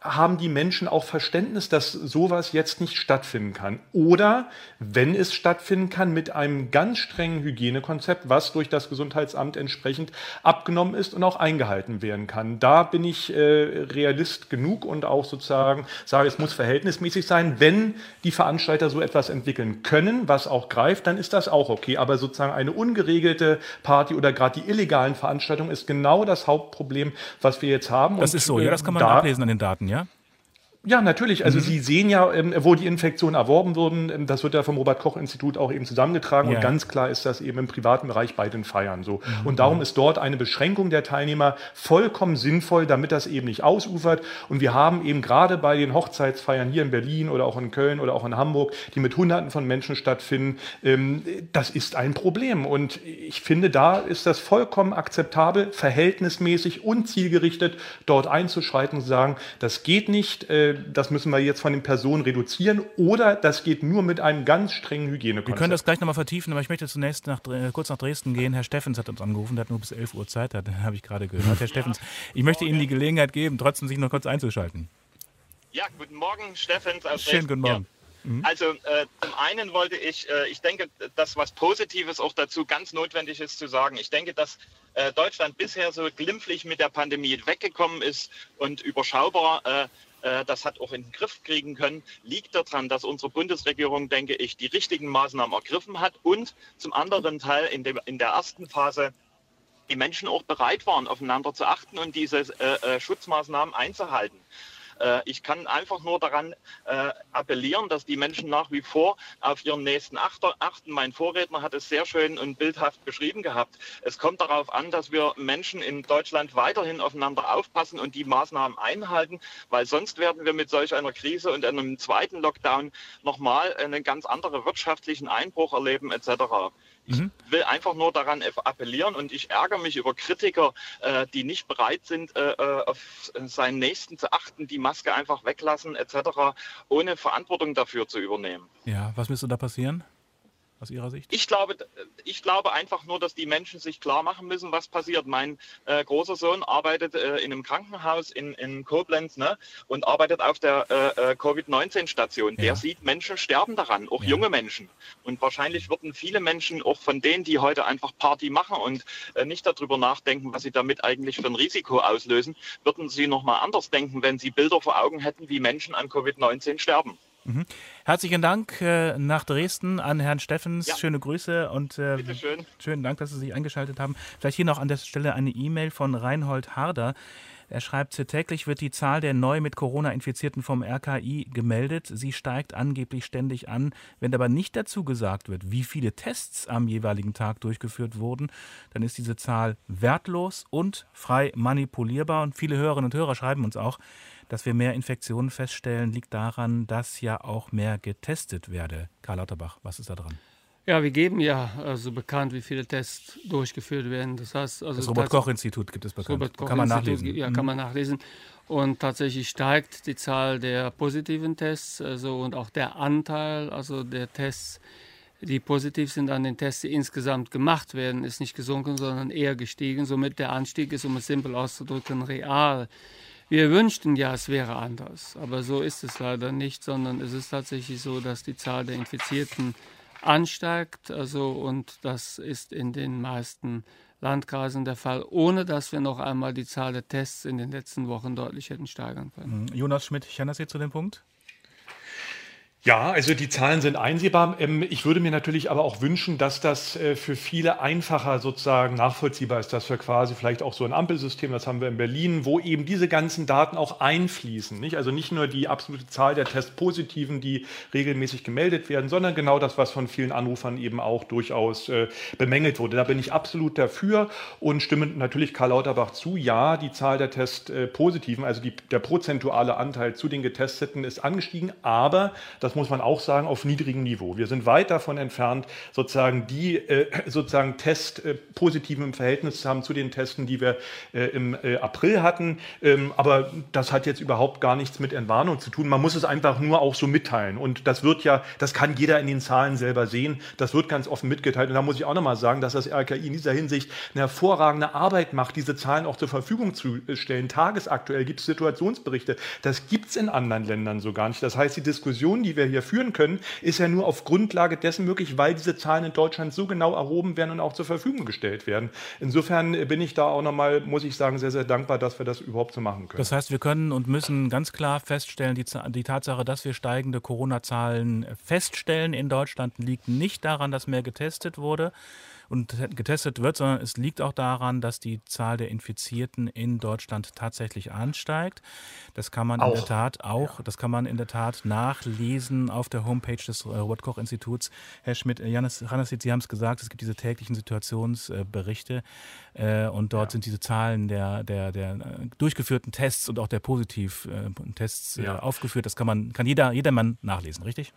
haben die Menschen auch Verständnis, dass sowas jetzt nicht stattfinden kann? Oder, wenn es stattfinden kann, mit einem ganz strengen Hygienekonzept, was durch das Gesundheitsamt entsprechend abgenommen ist und auch eingehalten werden kann. Da bin ich äh, Realist genug und auch sozusagen sage, es muss verhältnismäßig sein. Wenn die Veranstalter so etwas entwickeln können, was auch greift, dann ist das auch okay. Aber sozusagen eine ungeregelte Party oder gerade die illegalen Veranstaltungen ist genau das Hauptproblem, was wir jetzt haben. Das und, ist so, ja, das kann man da, ablesen an den Daten, ja? Ja, natürlich. Also mhm. Sie sehen ja, ähm, wo die Infektionen erworben wurden. Ähm, das wird ja vom Robert-Koch-Institut auch eben zusammengetragen. Ja. Und ganz klar ist das eben im privaten Bereich bei den Feiern so. Mhm. Und darum ist dort eine Beschränkung der Teilnehmer vollkommen sinnvoll, damit das eben nicht ausufert. Und wir haben eben gerade bei den Hochzeitsfeiern hier in Berlin oder auch in Köln oder auch in Hamburg, die mit Hunderten von Menschen stattfinden, ähm, das ist ein Problem. Und ich finde, da ist das vollkommen akzeptabel, verhältnismäßig und zielgerichtet dort einzuschreiten und zu sagen, das geht nicht, äh, das müssen wir jetzt von den Personen reduzieren oder das geht nur mit einem ganz strengen Hygienekonzept. Wir können das gleich nochmal vertiefen, aber ich möchte zunächst nach, kurz nach Dresden gehen. Herr Steffens hat uns angerufen, der hat nur bis elf Uhr Zeit, das habe ich gerade gehört. Herr Steffens, ich möchte Ihnen die Gelegenheit geben, trotzdem sich noch kurz einzuschalten. Ja, guten Morgen, Steffens aus Dresden. Schönen guten Morgen. Ja. Mhm. Also äh, zum einen wollte ich, äh, ich denke, dass was Positives auch dazu ganz notwendig ist zu sagen. Ich denke, dass äh, Deutschland bisher so glimpflich mit der Pandemie weggekommen ist und überschaubar äh, das hat auch in den Griff kriegen können, liegt daran, dass unsere Bundesregierung, denke ich, die richtigen Maßnahmen ergriffen hat und zum anderen Teil in, dem, in der ersten Phase die Menschen auch bereit waren, aufeinander zu achten und diese äh, Schutzmaßnahmen einzuhalten. Ich kann einfach nur daran äh, appellieren, dass die Menschen nach wie vor auf ihren Nächsten achten. Mein Vorredner hat es sehr schön und bildhaft beschrieben gehabt. Es kommt darauf an, dass wir Menschen in Deutschland weiterhin aufeinander aufpassen und die Maßnahmen einhalten, weil sonst werden wir mit solch einer Krise und einem zweiten Lockdown nochmal einen ganz anderen wirtschaftlichen Einbruch erleben et cetera. Ich will einfach nur daran appellieren und ich ärgere mich über Kritiker, äh, die nicht bereit sind, äh, auf seinen Nächsten zu achten, die Maske einfach weglassen et cetera, ohne Verantwortung dafür zu übernehmen. Ja, was müsste da passieren? Aus Ihrer Sicht? Ich glaube, ich glaube einfach nur, dass die Menschen sich klar machen müssen, was passiert. Mein äh, großer Sohn arbeitet äh, in einem Krankenhaus in, in Koblenz, ne, und arbeitet auf der äh, Covid neunzehn Station. Ja. Der sieht, Menschen sterben daran, auch ja. junge Menschen. Und wahrscheinlich würden viele Menschen, auch von denen, die heute einfach Party machen und äh, nicht darüber nachdenken, was sie damit eigentlich für ein Risiko auslösen, würden sie nochmal anders denken, wenn sie Bilder vor Augen hätten, wie Menschen an Covid neunzehn sterben. Mhm. Herzlichen Dank äh, nach Dresden an Herrn Steffens. Ja. Schöne Grüße und äh, Bitteschön. Schönen Dank, dass Sie sich eingeschaltet haben. Vielleicht hier noch an der Stelle eine E-Mail von Reinhold Harder. Er schreibt, täglich wird die Zahl der neu mit Corona Infizierten vom R K I gemeldet. Sie steigt angeblich ständig an. Wenn aber nicht dazu gesagt wird, wie viele Tests am jeweiligen Tag durchgeführt wurden, dann ist diese Zahl wertlos und frei manipulierbar. Und viele Hörerinnen und Hörer schreiben uns auch, dass wir mehr Infektionen feststellen, liegt daran, dass ja auch mehr getestet werde. Karl Lauterbach, was ist da dran? Ja, wir geben ja also bekannt, wie viele Tests durchgeführt werden. Das heißt, also das Robert-Koch-Institut gibt es bekannt. Robert-Koch kann man nachlesen. Ja, kann man nachlesen. Und tatsächlich steigt die Zahl der positiven Tests, also und auch der Anteil, also der Tests, die positiv sind an den Tests, die insgesamt gemacht werden, ist nicht gesunken, sondern eher gestiegen. Somit der Anstieg ist, um es simpel auszudrücken, real. Wir wünschten ja, es wäre anders, aber so ist es leider nicht, sondern es ist tatsächlich so, dass die Zahl der Infizierten ansteigt, also und das ist in den meisten Landkreisen der Fall, ohne dass wir noch einmal die Zahl der Tests in den letzten Wochen deutlich hätten steigern können. Jonas Schmidt, ich das jetzt zu dem Punkt? Ja, also die Zahlen sind einsehbar. Ich würde mir natürlich aber auch wünschen, dass das für viele einfacher sozusagen nachvollziehbar ist, dass wir quasi vielleicht auch so ein Ampelsystem, das haben wir in Berlin, wo eben diese ganzen Daten auch einfließen. Nicht? Also nicht nur die absolute Zahl der Testpositiven, die regelmäßig gemeldet werden, sondern genau das, was von vielen Anrufern eben auch durchaus äh, bemängelt wurde. Da bin ich absolut dafür und stimme natürlich Karl Lauterbach zu. Ja, die Zahl der Testpositiven, also die, der prozentuale Anteil zu den Getesteten ist angestiegen, aber das das muss man auch sagen, auf niedrigem Niveau. Wir sind weit davon entfernt, sozusagen die äh, sozusagen Test äh, positiv im Verhältnis zu haben zu den Testen, die wir äh, im äh, April hatten. Ähm, aber das hat jetzt überhaupt gar nichts mit Entwarnung zu tun. Man muss es einfach nur auch so mitteilen. Und das wird ja, das kann jeder in den Zahlen selber sehen. Das wird ganz offen mitgeteilt. Und da muss ich auch nochmal sagen, dass das R K I in dieser Hinsicht eine hervorragende Arbeit macht, diese Zahlen auch zur Verfügung zu stellen. Tagesaktuell gibt es Situationsberichte. Das gibt es in anderen Ländern so gar nicht. Das heißt, die Diskussion, die wir hier führen können, ist ja nur auf Grundlage dessen möglich, weil diese Zahlen in Deutschland so genau erhoben werden und auch zur Verfügung gestellt werden. Insofern bin ich da auch nochmal, muss ich sagen, sehr, sehr dankbar, dass wir das überhaupt so machen können. Das heißt, wir können und müssen ganz klar feststellen, die, die Tatsache, dass wir steigende Corona-Zahlen feststellen in Deutschland, liegt nicht daran, dass mehr getestet wurde und getestet wird, sondern es liegt auch daran, dass die Zahl der Infizierten in Deutschland tatsächlich ansteigt. Das kann man auch. in der Tat auch, ja. das kann man in der Tat nachlesen auf der Homepage des Robert-Koch-Instituts. Herr Schmidt, Janis Hanasit, Sie haben es gesagt, es gibt diese täglichen Situationsberichte äh, und dort ja. sind diese Zahlen der, der, der durchgeführten Tests und auch der Positivtests ja. äh, aufgeführt. Das kann man, kann jeder, jedermann nachlesen, richtig?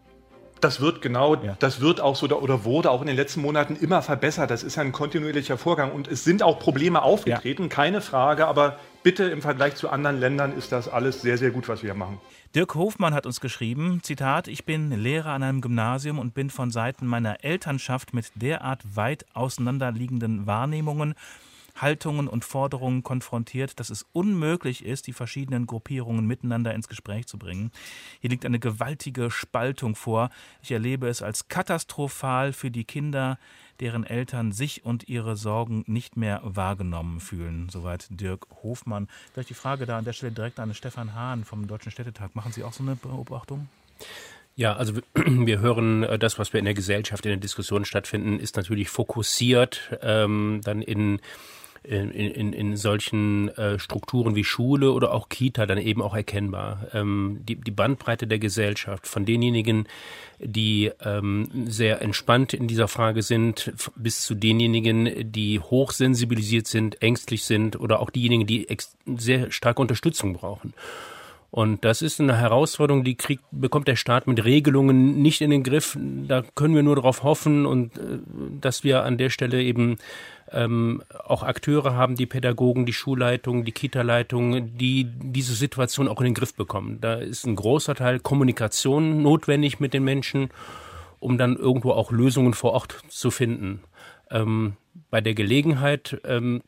Das wird genau, ja. das wird auch so oder wurde auch in den letzten Monaten immer verbessert. Das ist ja ein kontinuierlicher Vorgang und es sind auch Probleme aufgetreten, ja. keine Frage, aber bitte im Vergleich zu anderen Ländern ist das alles sehr, sehr gut, was wir machen. Dirk Hofmann hat uns geschrieben, Zitat, ich bin Lehrer an einem Gymnasium und bin von Seiten meiner Elternschaft mit derart weit auseinanderliegenden Wahrnehmungen, Haltungen und Forderungen konfrontiert, dass es unmöglich ist, die verschiedenen Gruppierungen miteinander ins Gespräch zu bringen. Hier liegt eine gewaltige Spaltung vor. Ich erlebe es als katastrophal für die Kinder, deren Eltern sich und ihre Sorgen nicht mehr wahrgenommen fühlen. Soweit Dirk Hofmann. Vielleicht die Frage da an der Stelle direkt an Stefan Hahn vom Deutschen Städtetag. Machen Sie auch so eine Beobachtung? Ja, also wir hören, das, was wir in der Gesellschaft, in der Diskussion stattfinden, ist natürlich fokussiert ähm, dann in In, in, in solchen äh, Strukturen wie Schule oder auch Kita dann eben auch erkennbar. Ähm, die, die Bandbreite der Gesellschaft, von denjenigen, die ähm, sehr entspannt in dieser Frage sind, bis zu denjenigen, die hochsensibilisiert sind, ängstlich sind oder auch diejenigen, die ex- sehr starke Unterstützung brauchen. Und das ist eine Herausforderung, die kriegt, bekommt der Staat mit Regelungen nicht in den Griff. Da können wir nur darauf hoffen und äh, dass wir an der Stelle eben ähm, auch Akteure haben, die Pädagogen, die Schulleitungen, die Kita-Leitungen, die diese Situation auch in den Griff bekommen. Da ist ein großer Teil Kommunikation notwendig mit den Menschen, um dann irgendwo auch Lösungen vor Ort zu finden. Ähm, bei der Gelegenheit ähm,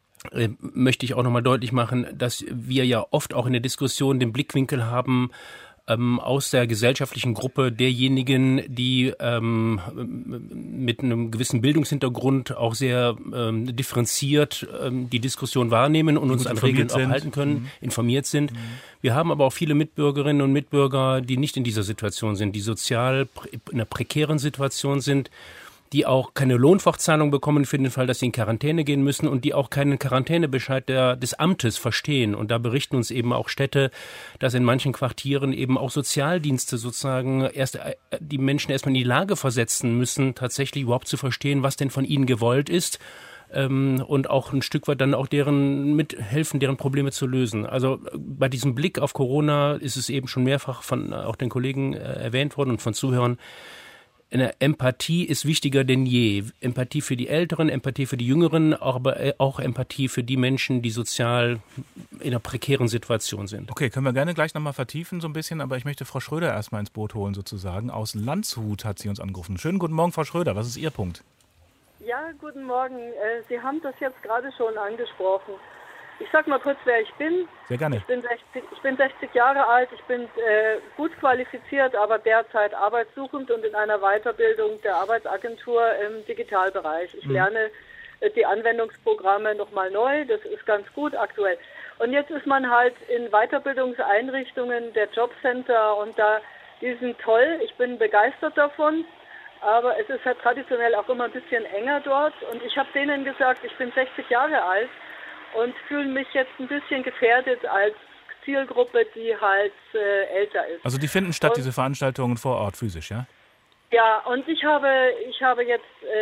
möchte ich auch nochmal deutlich machen, dass wir ja oft auch in der Diskussion den Blickwinkel haben ähm, aus der gesellschaftlichen Gruppe derjenigen, die ähm, mit einem gewissen Bildungshintergrund auch sehr ähm, differenziert ähm, die Diskussion wahrnehmen und uns an Regeln auch halten können, mhm. informiert sind. Mhm. Wir haben aber auch viele Mitbürgerinnen und Mitbürger, die nicht in dieser Situation sind, die sozial in einer prekären Situation sind, die auch keine Lohnfortzahlung bekommen für den Fall, dass sie in Quarantäne gehen müssen und die auch keinen Quarantänebescheid der, des Amtes verstehen. Und da berichten uns eben auch Städte, dass in manchen Quartieren eben auch Sozialdienste sozusagen erst die Menschen erstmal in die Lage versetzen müssen, tatsächlich überhaupt zu verstehen, was denn von ihnen gewollt ist. Ähm, und auch ein Stück weit dann auch deren mithelfen, deren Probleme zu lösen. Also bei diesem Blick auf Corona ist es eben schon mehrfach von auch den Kollegen äh, erwähnt worden und von Zuhörern, eine Empathie ist wichtiger denn je. Empathie für die Älteren, Empathie für die Jüngeren, aber auch Empathie für die Menschen, die sozial in einer prekären Situation sind. Okay, können wir gerne gleich nochmal vertiefen so ein bisschen, aber ich möchte Frau Schröder erstmal ins Boot holen sozusagen. Aus Landshut hat sie uns angerufen. Schönen guten Morgen, Frau Schröder. Was ist Ihr Punkt? Ja, guten Morgen. Sie haben das jetzt gerade schon angesprochen. Ich sag mal kurz, wer ich bin. Sehr gerne. Ich bin sechzig, ich bin sechzig Jahre alt, ich bin äh, gut qualifiziert, aber derzeit arbeitssuchend und in einer Weiterbildung der Arbeitsagentur im Digitalbereich. Ich hm. lerne äh, die Anwendungsprogramme nochmal neu, das ist ganz gut aktuell. Und jetzt ist man halt in Weiterbildungseinrichtungen der Jobcenter und da, die sind toll, ich bin begeistert davon. Aber es ist halt traditionell auch immer ein bisschen enger dort und ich habe denen gesagt, ich bin sechzig Jahre alt. Und fühle mich jetzt ein bisschen gefährdet als Zielgruppe, die halt äh, älter ist. Also die finden statt, und, diese Veranstaltungen vor Ort, physisch, ja? Ja, und ich habe ich habe jetzt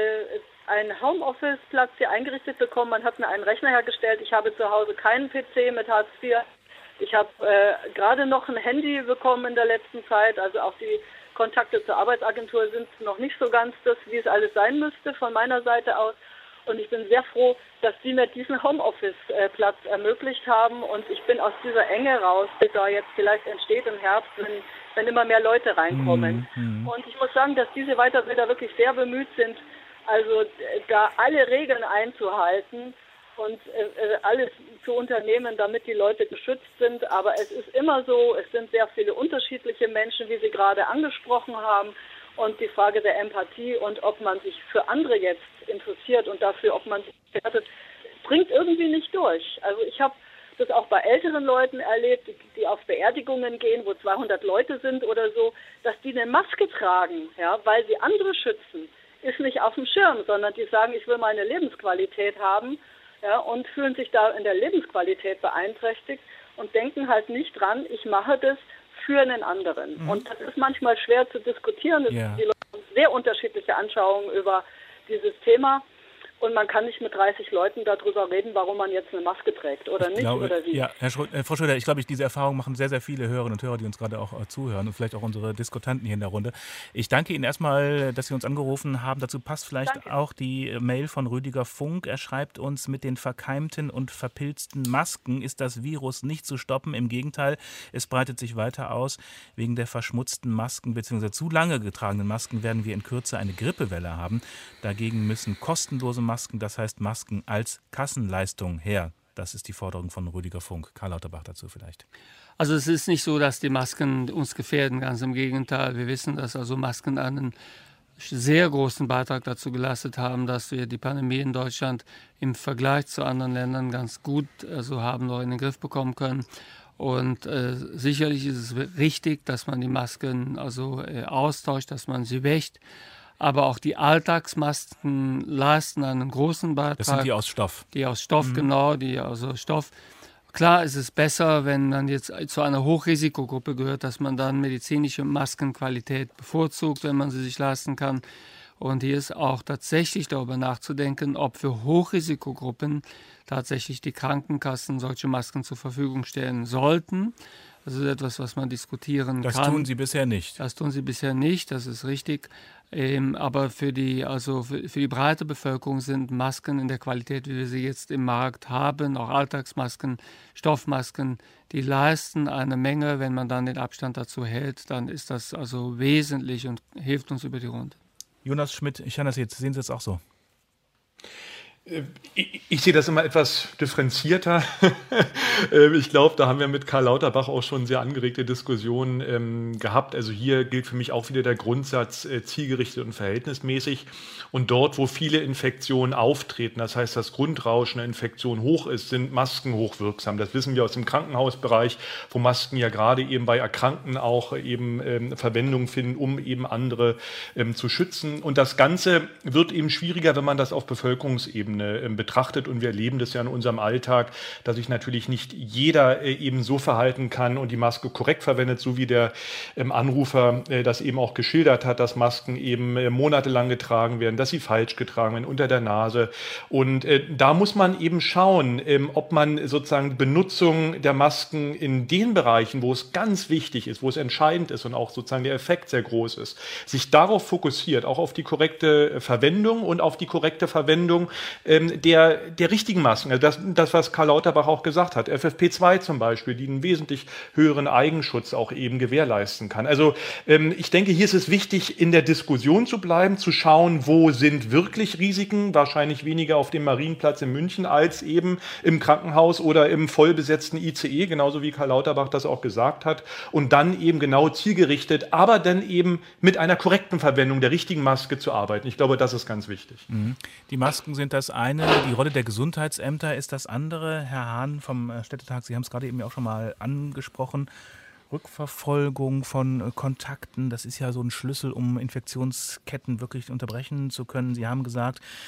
äh, einen Homeoffice-Platz hier eingerichtet bekommen. Man hat mir einen Rechner hergestellt. Ich habe zu Hause keinen P C mit Hartz vier. Ich habe äh, gerade noch ein Handy bekommen in der letzten Zeit, also auch die Kontakte zur Arbeitsagentur sind noch nicht so ganz das, wie es alles sein müsste von meiner Seite aus. Und ich bin sehr froh, dass Sie mir diesen Homeoffice-Platz ermöglicht haben. Und ich bin aus dieser Enge raus, die da jetzt vielleicht entsteht im Herbst, wenn, wenn immer mehr Leute reinkommen. Mhm. Und ich muss sagen, dass diese Weiterbilder wirklich sehr bemüht sind, also da alle Regeln einzuhalten und äh, alles zu unternehmen, damit die Leute geschützt sind. Aber es ist immer so, es sind sehr viele unterschiedliche Menschen, wie Sie gerade angesprochen haben. Und die Frage der Empathie und ob man sich für andere jetzt interessiert und dafür, ob man sich gefährdet, bringt irgendwie nicht durch. Also ich habe das auch bei älteren Leuten erlebt, die auf Beerdigungen gehen, wo zweihundert Leute sind oder so, dass die eine Maske tragen, ja, weil sie andere schützen, ist nicht auf dem Schirm, sondern die sagen, ich will meine Lebensqualität haben, ja, und fühlen sich da in der Lebensqualität beeinträchtigt und denken halt nicht dran, ich mache das für einen anderen. Mhm. Und das ist manchmal schwer zu diskutieren. Ja. Die Leute haben sehr unterschiedliche Anschauungen über dieses Thema. Und man kann nicht mit dreißig Leuten darüber reden, warum man jetzt eine Maske trägt oder nicht, glaube, oder wie. Ja, Herr Schrö- äh, Frau Schröder, ich glaube, diese Erfahrung machen sehr, sehr viele Hörerinnen und Hörer, die uns gerade auch äh, zuhören und vielleicht auch unsere Diskutanten hier in der Runde. Ich danke Ihnen erstmal, dass Sie uns angerufen haben. Dazu passt vielleicht danke. auch die Mail von Rüdiger Funk. Er schreibt uns, mit den verkeimten und verpilzten Masken ist das Virus nicht zu stoppen. Im Gegenteil, es breitet sich weiter aus. Wegen der verschmutzten Masken bzw. zu lange getragenen Masken werden wir in Kürze eine Grippewelle haben. Dagegen müssen kostenlose Masken, das heißt Masken als Kassenleistung her. Das ist die Forderung von Rüdiger Funk. Karl Lauterbach dazu vielleicht. Also es ist nicht so, dass die Masken uns gefährden, ganz im Gegenteil. Wir wissen, dass also Masken einen sehr großen Beitrag dazu geleistet haben, dass wir die Pandemie in Deutschland im Vergleich zu anderen Ländern ganz gut also haben noch in den Griff bekommen können. Und äh, sicherlich ist es richtig, dass man die Masken also äh, austauscht, dass man sie wäscht. Aber auch die Alltagsmasken leisten einen großen Beitrag. Das sind die aus Stoff. Die aus Stoff, mhm. genau, die also Stoff. Klar ist es besser, wenn man jetzt zu einer Hochrisikogruppe gehört, dass man dann medizinische Maskenqualität bevorzugt, wenn man sie sich leisten kann. Und hier ist auch tatsächlich darüber nachzudenken, ob für Hochrisikogruppen tatsächlich die Krankenkassen solche Masken zur Verfügung stellen sollten. Das ist etwas, was man diskutieren das kann. Das tun sie bisher nicht. Das tun sie bisher nicht, das ist richtig. Ähm, aber für die, also für, für die breite Bevölkerung sind Masken in der Qualität, wie wir sie jetzt im Markt haben, auch Alltagsmasken, Stoffmasken, die leisten eine Menge. Wenn man dann den Abstand dazu hält, dann ist das also wesentlich und hilft uns über die Runde. Jonas Schmidt, ich kann das jetzt, sehen Sie es auch so? Ich, ich sehe das immer etwas differenzierter. Ich glaube, da haben wir mit Karl Lauterbach auch schon sehr angeregte Diskussionen ähm, gehabt. Also hier gilt für mich auch wieder der Grundsatz äh, zielgerichtet und verhältnismäßig. Und dort, wo viele Infektionen auftreten, das heißt, das Grundrauschen der Infektion hoch ist, sind Masken hochwirksam. Das wissen wir aus dem Krankenhausbereich, wo Masken ja gerade eben bei Erkrankten auch eben ähm, Verwendung finden, um eben andere ähm, zu schützen. Und das Ganze wird eben schwieriger, wenn man das auf Bevölkerungsebene betrachtet, und wir erleben das ja in unserem Alltag, dass sich natürlich nicht jeder eben so verhalten kann und die Maske korrekt verwendet, so wie der Anrufer das eben auch geschildert hat, dass Masken eben monatelang getragen werden, dass sie falsch getragen werden, unter der Nase. Und da muss man eben schauen, ob man sozusagen die Benutzung der Masken in den Bereichen, wo es ganz wichtig ist, wo es entscheidend ist und auch sozusagen der Effekt sehr groß ist, sich darauf fokussiert, auch auf die korrekte Verwendung und auf die korrekte Verwendung Der, der richtigen Masken, also das, das, was Karl Lauterbach auch gesagt hat, F F P zwei zum Beispiel, die einen wesentlich höheren Eigenschutz auch eben gewährleisten kann. Also ähm, ich denke, hier ist es wichtig, in der Diskussion zu bleiben, zu schauen, wo sind wirklich Risiken, wahrscheinlich weniger auf dem Marienplatz in München als eben im Krankenhaus oder im vollbesetzten I C E, genauso wie Karl Lauterbach das auch gesagt hat, und dann eben genau zielgerichtet, aber dann eben mit einer korrekten Verwendung der richtigen Maske zu arbeiten. Ich glaube, das ist ganz wichtig. Mhm. Die Masken sind das eine, die Rolle der Gesundheitsämter ist das andere. Herr Hahn vom Städtetag, Sie haben es gerade eben auch schon mal angesprochen. Rückverfolgung von Kontakten, das ist ja so ein Schlüssel, um Infektionsketten wirklich unterbrechen zu können. Sie haben gesagt,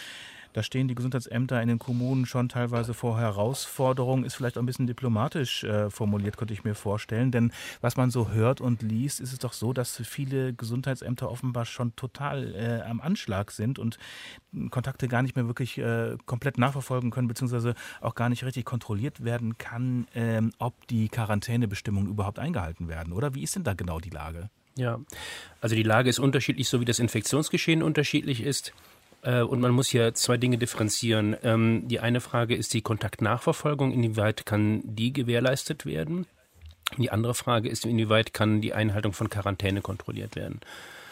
Da stehen die Gesundheitsämter in den Kommunen schon teilweise vor Herausforderungen. Ist vielleicht auch ein bisschen diplomatisch äh, formuliert, könnte ich mir vorstellen. Denn was man so hört und liest, ist es doch so, dass viele Gesundheitsämter offenbar schon total äh, am Anschlag sind und Kontakte gar nicht mehr wirklich äh, komplett nachverfolgen können, beziehungsweise auch gar nicht richtig kontrolliert werden kann, ähm, ob die Quarantänebestimmungen überhaupt eingehalten werden. Oder wie ist denn da genau die Lage? Ja, also die Lage ist unterschiedlich, so wie das Infektionsgeschehen unterschiedlich ist. Und man muss hier zwei Dinge differenzieren. Die eine Frage ist die Kontaktnachverfolgung. Inwieweit kann die gewährleistet werden? Die andere Frage ist, inwieweit kann die Einhaltung von Quarantäne kontrolliert werden?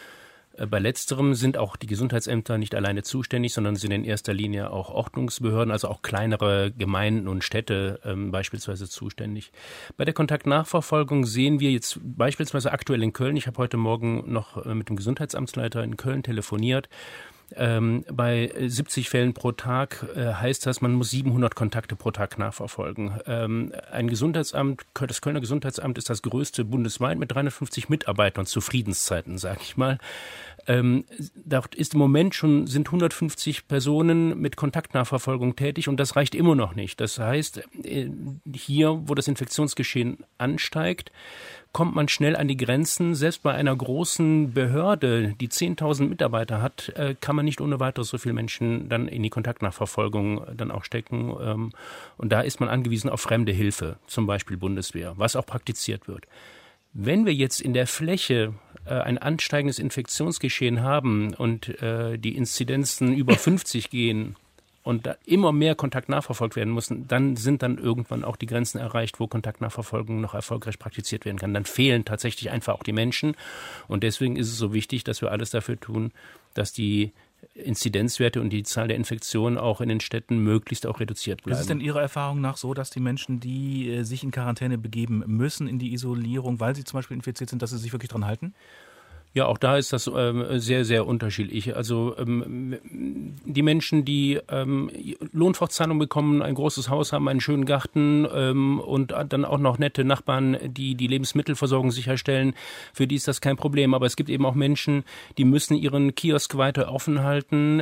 Bei letzterem sind auch die Gesundheitsämter nicht alleine zuständig, sondern sind in erster Linie auch Ordnungsbehörden, also auch kleinere Gemeinden und Städte ähm, beispielsweise zuständig. Bei der Kontaktnachverfolgung sehen wir jetzt beispielsweise aktuell in Köln, ich habe heute Morgen noch äh, mit dem Gesundheitsamtsleiter in Köln telefoniert, Ähm, bei siebzig Fällen pro Tag äh, heißt das, man muss siebenhundert Kontakte pro Tag nachverfolgen. Ähm, ein Gesundheitsamt, das Kölner Gesundheitsamt ist das größte bundesweit mit dreihundertfünfzig Mitarbeitern zu Friedenszeiten, sage ich mal. Ähm, dort ist im Moment schon, sind hundertfünfzig Personen mit Kontaktnachverfolgung tätig und das reicht immer noch nicht. Das heißt, äh, hier, wo das Infektionsgeschehen ansteigt, kommt man schnell an die Grenzen. Selbst bei einer großen Behörde, die zehntausend Mitarbeiter hat, äh, kann man nicht ohne weiteres so viele Menschen dann in die Kontaktnachverfolgung dann auch stecken. Ähm, und da ist man angewiesen auf fremde Hilfe, zum Beispiel Bundeswehr, was auch praktiziert wird. Wenn wir jetzt in der Fläche äh, ein ansteigendes Infektionsgeschehen haben und äh, die Inzidenzen über fünfzig gehen und da immer mehr Kontakt nachverfolgt werden müssen, dann sind dann irgendwann auch die Grenzen erreicht, wo Kontaktnachverfolgung noch erfolgreich praktiziert werden kann. Dann fehlen tatsächlich einfach auch die Menschen. Und deswegen ist es so wichtig, dass wir alles dafür tun, dass die Inzidenzwerte und die Zahl der Infektionen auch in den Städten möglichst auch reduziert bleiben. Ist es denn Ihrer Erfahrung nach so, dass die Menschen, die äh, sich in Quarantäne begeben müssen, in die Isolierung, weil sie zum Beispiel infiziert sind, dass sie sich wirklich dran halten? Ja, auch da ist das ähm, sehr, sehr unterschiedlich. Also ähm, die Menschen, die ähm, Lohnfortzahlung bekommen, ein großes Haus haben, einen schönen Garten ähm, und dann auch noch nette Nachbarn, die die Lebensmittelversorgung sicherstellen, für die ist das kein Problem. Aber es gibt eben auch Menschen, die müssen ihren Kiosk weiter offen halten,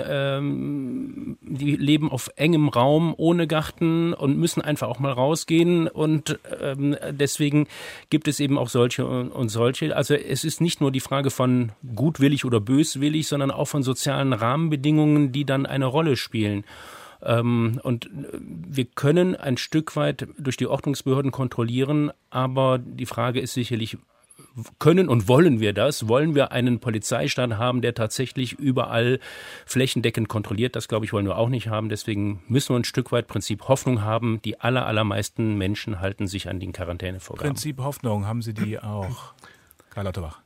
ähm, die leben auf engem Raum ohne Garten und müssen einfach auch mal rausgehen. Und ähm, deswegen gibt es eben auch solche und, und solche. Also es ist nicht nur die Frage von gutwillig oder böswillig, sondern auch von sozialen Rahmenbedingungen, die dann eine Rolle spielen. Ähm, und wir können ein Stück weit durch die Ordnungsbehörden kontrollieren, aber die Frage ist sicherlich, können und wollen wir das? Wollen wir einen Polizeistaat haben, der tatsächlich überall flächendeckend kontrolliert? Das, glaube ich, wollen wir auch nicht haben. Deswegen müssen wir ein Stück weit Prinzip Hoffnung haben. Die aller, allermeisten Menschen halten sich an den Quarantänevorgaben. Prinzip Hoffnung, haben Sie die auch? Karl Lauterbach.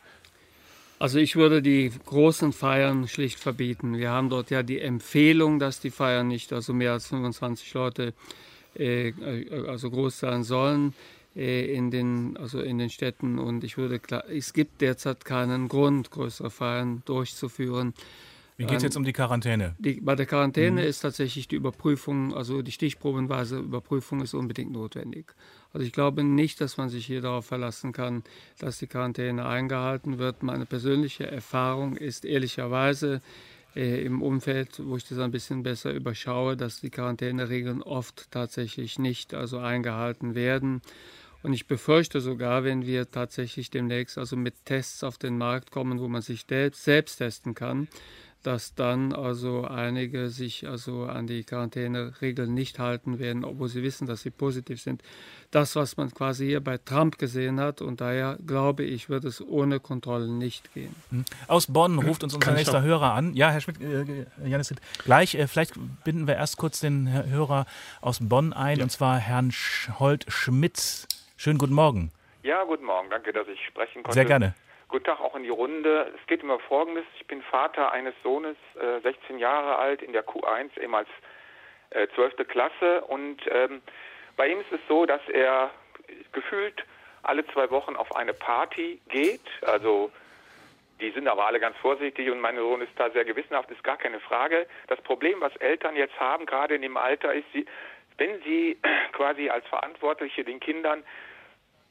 Also ich würde die großen Feiern schlicht verbieten. Wir haben dort ja die Empfehlung, dass die Feiern nicht also mehr als fünfundzwanzig Leute äh, also groß sein sollen äh, in den also in den Städten. Und ich würde klar, es gibt derzeit keinen Grund, größere Feiern durchzuführen. Wie geht es jetzt um die Quarantäne? Die, bei der Quarantäne mhm. ist tatsächlich die Überprüfung, also die stichprobenweise Überprüfung ist unbedingt notwendig. Also ich glaube nicht, dass man sich hier darauf verlassen kann, dass die Quarantäne eingehalten wird. Meine persönliche Erfahrung ist ehrlicherweise äh, im Umfeld, wo ich das ein bisschen besser überschaue, dass die Quarantäneregeln oft tatsächlich nicht also eingehalten werden. Und ich befürchte sogar, wenn wir tatsächlich demnächst also mit Tests auf den Markt kommen, wo man sich selbst testen kann, dass dann also einige sich also an die Quarantäneregeln nicht halten werden, obwohl sie wissen, dass sie positiv sind. Das, was man quasi hier bei Trump gesehen hat, und daher glaube ich, wird es ohne Kontrolle nicht gehen. Aus Bonn ruft uns unser Kann nächster Hörer an. Ja, Herr Schmidt, äh, Janis, gleich, äh, vielleicht binden wir erst kurz den Hörer aus Bonn ein, ja. Und zwar Herrn Holt Schmitz. Schönen guten Morgen. Ja, guten Morgen. Danke, dass ich sprechen konnte. Sehr gerne. Guten Tag auch in die Runde. Es geht um Folgendes. Ich bin Vater eines Sohnes, äh, sechzehn Jahre alt, in der Q eins, ehemals äh, zwölfte Klasse. Und ähm, bei ihm ist es so, dass er gefühlt alle zwei Wochen auf eine Party geht. Also die sind aber alle ganz vorsichtig und mein Sohn ist da sehr gewissenhaft, ist gar keine Frage. Das Problem, was Eltern jetzt haben, gerade in dem Alter, ist, sie, wenn sie quasi als Verantwortliche den Kindern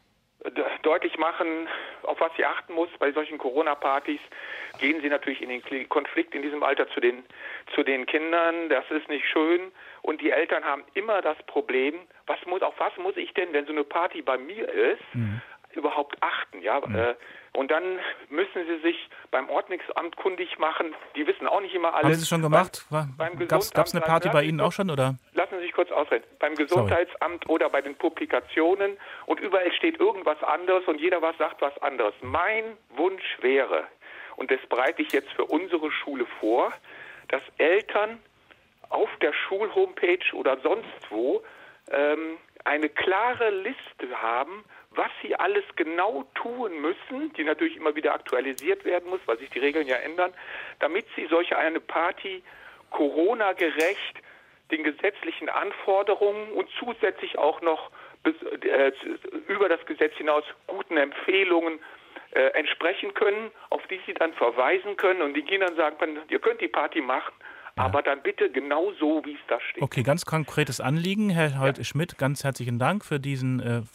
deutlich machen, auf was sie achten muss bei solchen Corona-Partys. Gehen sie natürlich in den Konflikt in diesem Alter zu den, zu den Kindern. Das ist nicht schön. Und die Eltern haben immer das Problem, was muss, auf was muss ich denn, wenn so eine Party bei mir ist, mhm. überhaupt achten? Ja? Mhm. Äh, und dann müssen sie sich beim Ordnungsamt kundig machen. Die wissen auch nicht immer alles. Haben Sie es schon gemacht? Gab es eine Party bei Ihnen auch schon? Oder? Lassen Sie sich kurz ausreden. Beim Gesundheitsamt Sorry. oder bei den Publikationen. Und überall steht irgendwas anderes und jeder was sagt was anderes. Mein Wunsch wäre, und das bereite ich jetzt für unsere Schule vor, dass Eltern auf der Schulhomepage oder sonst wo ähm, eine klare Liste haben, was sie alles genau tun müssen, die natürlich immer wieder aktualisiert werden muss, weil sich die Regeln ja ändern, damit sie solche eine Party Corona-gerecht den gesetzlichen Anforderungen und zusätzlich auch noch bis, äh, über das Gesetz hinaus guten Empfehlungen äh, entsprechen können, auf die sie dann verweisen können und die Kindern sagen können, ihr könnt die Party machen, ja. aber dann bitte genau so, wie es da steht. Okay, ganz konkretes Anliegen. Herr Holt-Schmidt, ganz herzlichen Dank für diesen äh, äh,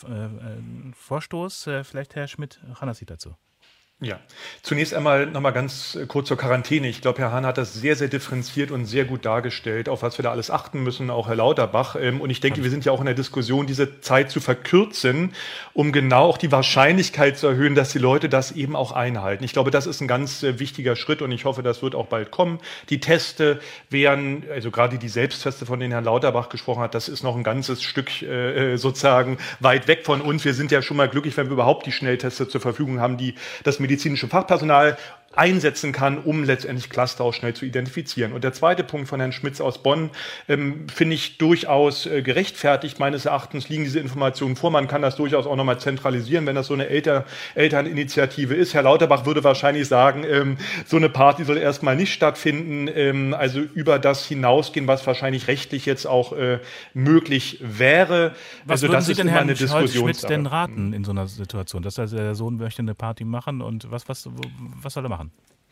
Vorstoß. Äh, vielleicht Herr Schmidt, Hannes sieht dazu. Ja, zunächst einmal nochmal ganz kurz zur Quarantäne. Ich glaube, Herr Hahn hat das sehr, sehr differenziert und sehr gut dargestellt, auf was wir da alles achten müssen, auch Herr Lauterbach. Und ich denke, wir sind ja auch in der Diskussion, diese Zeit zu verkürzen, um genau auch die Wahrscheinlichkeit zu erhöhen, dass die Leute das eben auch einhalten. Ich glaube, das ist ein ganz wichtiger Schritt und ich hoffe, das wird auch bald kommen. Die Teste wären, also gerade die Selbstteste, von denen Herr Lauterbach gesprochen hat, das ist noch ein ganzes Stück äh, sozusagen weit weg von uns. Wir sind ja schon mal glücklich, wenn wir überhaupt die Schnellteste zur Verfügung haben, die das medizinische Fachpersonal einsetzen kann, um letztendlich Cluster auch schnell zu identifizieren. Und der zweite Punkt von Herrn Schmitz aus Bonn ähm, finde ich durchaus äh, gerechtfertigt. Meines Erachtens liegen diese Informationen vor. Man kann das durchaus auch nochmal zentralisieren, wenn das so eine Elter- Elterninitiative ist. Herr Lauterbach würde wahrscheinlich sagen, ähm, so eine Party soll erstmal nicht stattfinden. Ähm, also über das hinausgehen, was wahrscheinlich rechtlich jetzt auch äh, möglich wäre. Was also würden das Sie ist denn immer Herrn eine Schmidt denn raten in so einer Situation? Dass also der Sohn möchte eine Party machen und was, was, was soll er machen?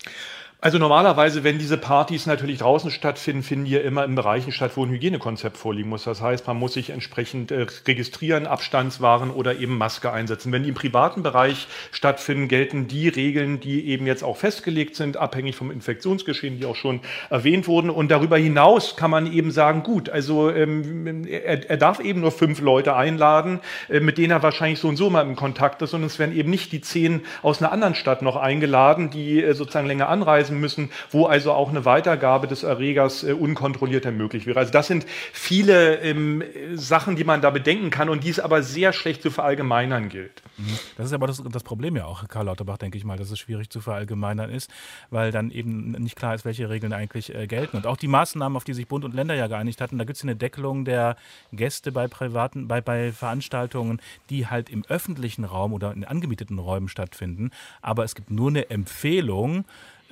Also normalerweise, wenn diese Partys natürlich draußen stattfinden, finden die ja immer in Bereichen statt, wo ein Hygienekonzept vorliegen muss. Das heißt, man muss sich entsprechend äh, registrieren, Abstandswahren oder eben Maske einsetzen. Wenn die im privaten Bereich stattfinden, gelten die Regeln, die eben jetzt auch festgelegt sind, abhängig vom Infektionsgeschehen, die auch schon erwähnt wurden. Und darüber hinaus kann man eben sagen, gut, also ähm, er, er darf eben nur fünf Leute einladen, äh, mit denen er wahrscheinlich so und so mal im Kontakt ist. Und es werden eben nicht die zehn aus einer anderen Stadt noch eingeladen, die äh, sozusagen länger anreisen müssen, wo also auch eine Weitergabe des Erregers äh, unkontrollierter möglich wäre. Also das sind viele ähm, Sachen, die man da bedenken kann und die es aber sehr schlecht zu verallgemeinern gilt. Das ist aber das, das Problem ja auch, Karl Lauterbach, denke ich mal, dass es schwierig zu verallgemeinern ist, weil dann eben nicht klar ist, welche Regeln eigentlich äh, gelten. Und auch die Maßnahmen, auf die sich Bund und Länder ja geeinigt hatten, da gibt es eine Deckelung der Gäste bei privaten, bei, bei Veranstaltungen, die halt im öffentlichen Raum oder in angemieteten Räumen stattfinden. Aber es gibt nur eine Empfehlung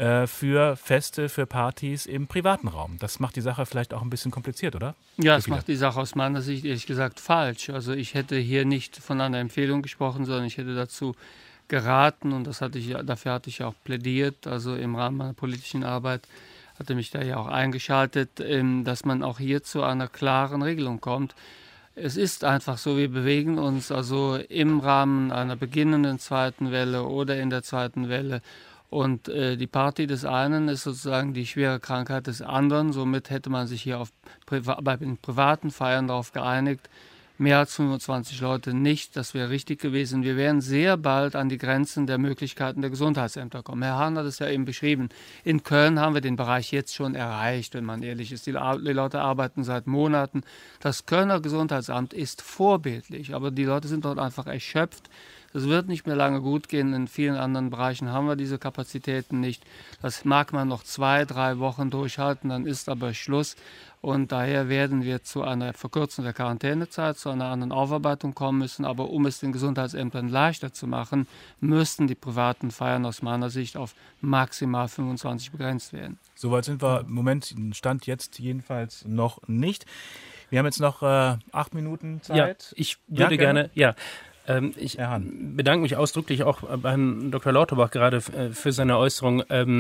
für Feste, für Partys im privaten Raum. Das macht die Sache vielleicht auch ein bisschen kompliziert, oder? Ja, es macht die Sache aus meiner Sicht ehrlich gesagt falsch. Also ich hätte hier nicht von einer Empfehlung gesprochen, sondern ich hätte dazu geraten und das hatte ich, dafür hatte ich auch plädiert, also im Rahmen meiner politischen Arbeit hatte mich da ja auch eingeschaltet, dass man auch hier zu einer klaren Regelung kommt. Es ist einfach so, wir bewegen uns also im Rahmen einer beginnenden zweiten Welle oder in der zweiten Welle. Und äh, die Party des einen ist sozusagen die schwere Krankheit des anderen. Somit hätte man sich hier auf Priva- bei den privaten Feiern darauf geeinigt, mehr als fünfundzwanzig Leute nicht. Das wäre richtig gewesen. Wir werden sehr bald an die Grenzen der Möglichkeiten der Gesundheitsämter kommen. Herr Hahn hat es ja eben beschrieben. In Köln haben wir den Bereich jetzt schon erreicht, wenn man ehrlich ist. Die, die Leute arbeiten seit Monaten. Das Kölner Gesundheitsamt ist vorbildlich, aber die Leute sind dort einfach erschöpft. Das wird nicht mehr lange gut gehen. In vielen anderen Bereichen haben wir diese Kapazitäten nicht. Das mag man noch zwei, drei Wochen durchhalten, dann ist aber Schluss. Und daher werden wir zu einer Verkürzung der Quarantänezeit, zu einer anderen Aufarbeitung kommen müssen. Aber um es den Gesundheitsämtern leichter zu machen, müssten die privaten Feiern aus meiner Sicht auf maximal fünfundzwanzig begrenzt werden. Soweit sind wir im Moment, Stand jetzt jedenfalls noch nicht. Wir haben jetzt noch äh, acht Minuten Zeit. Ja, ich würde ja, gerne... ja. Ähm, ich bedanke mich ausdrücklich auch bei Herrn Doktor Lauterbach gerade f- für seine Äußerung. Ähm,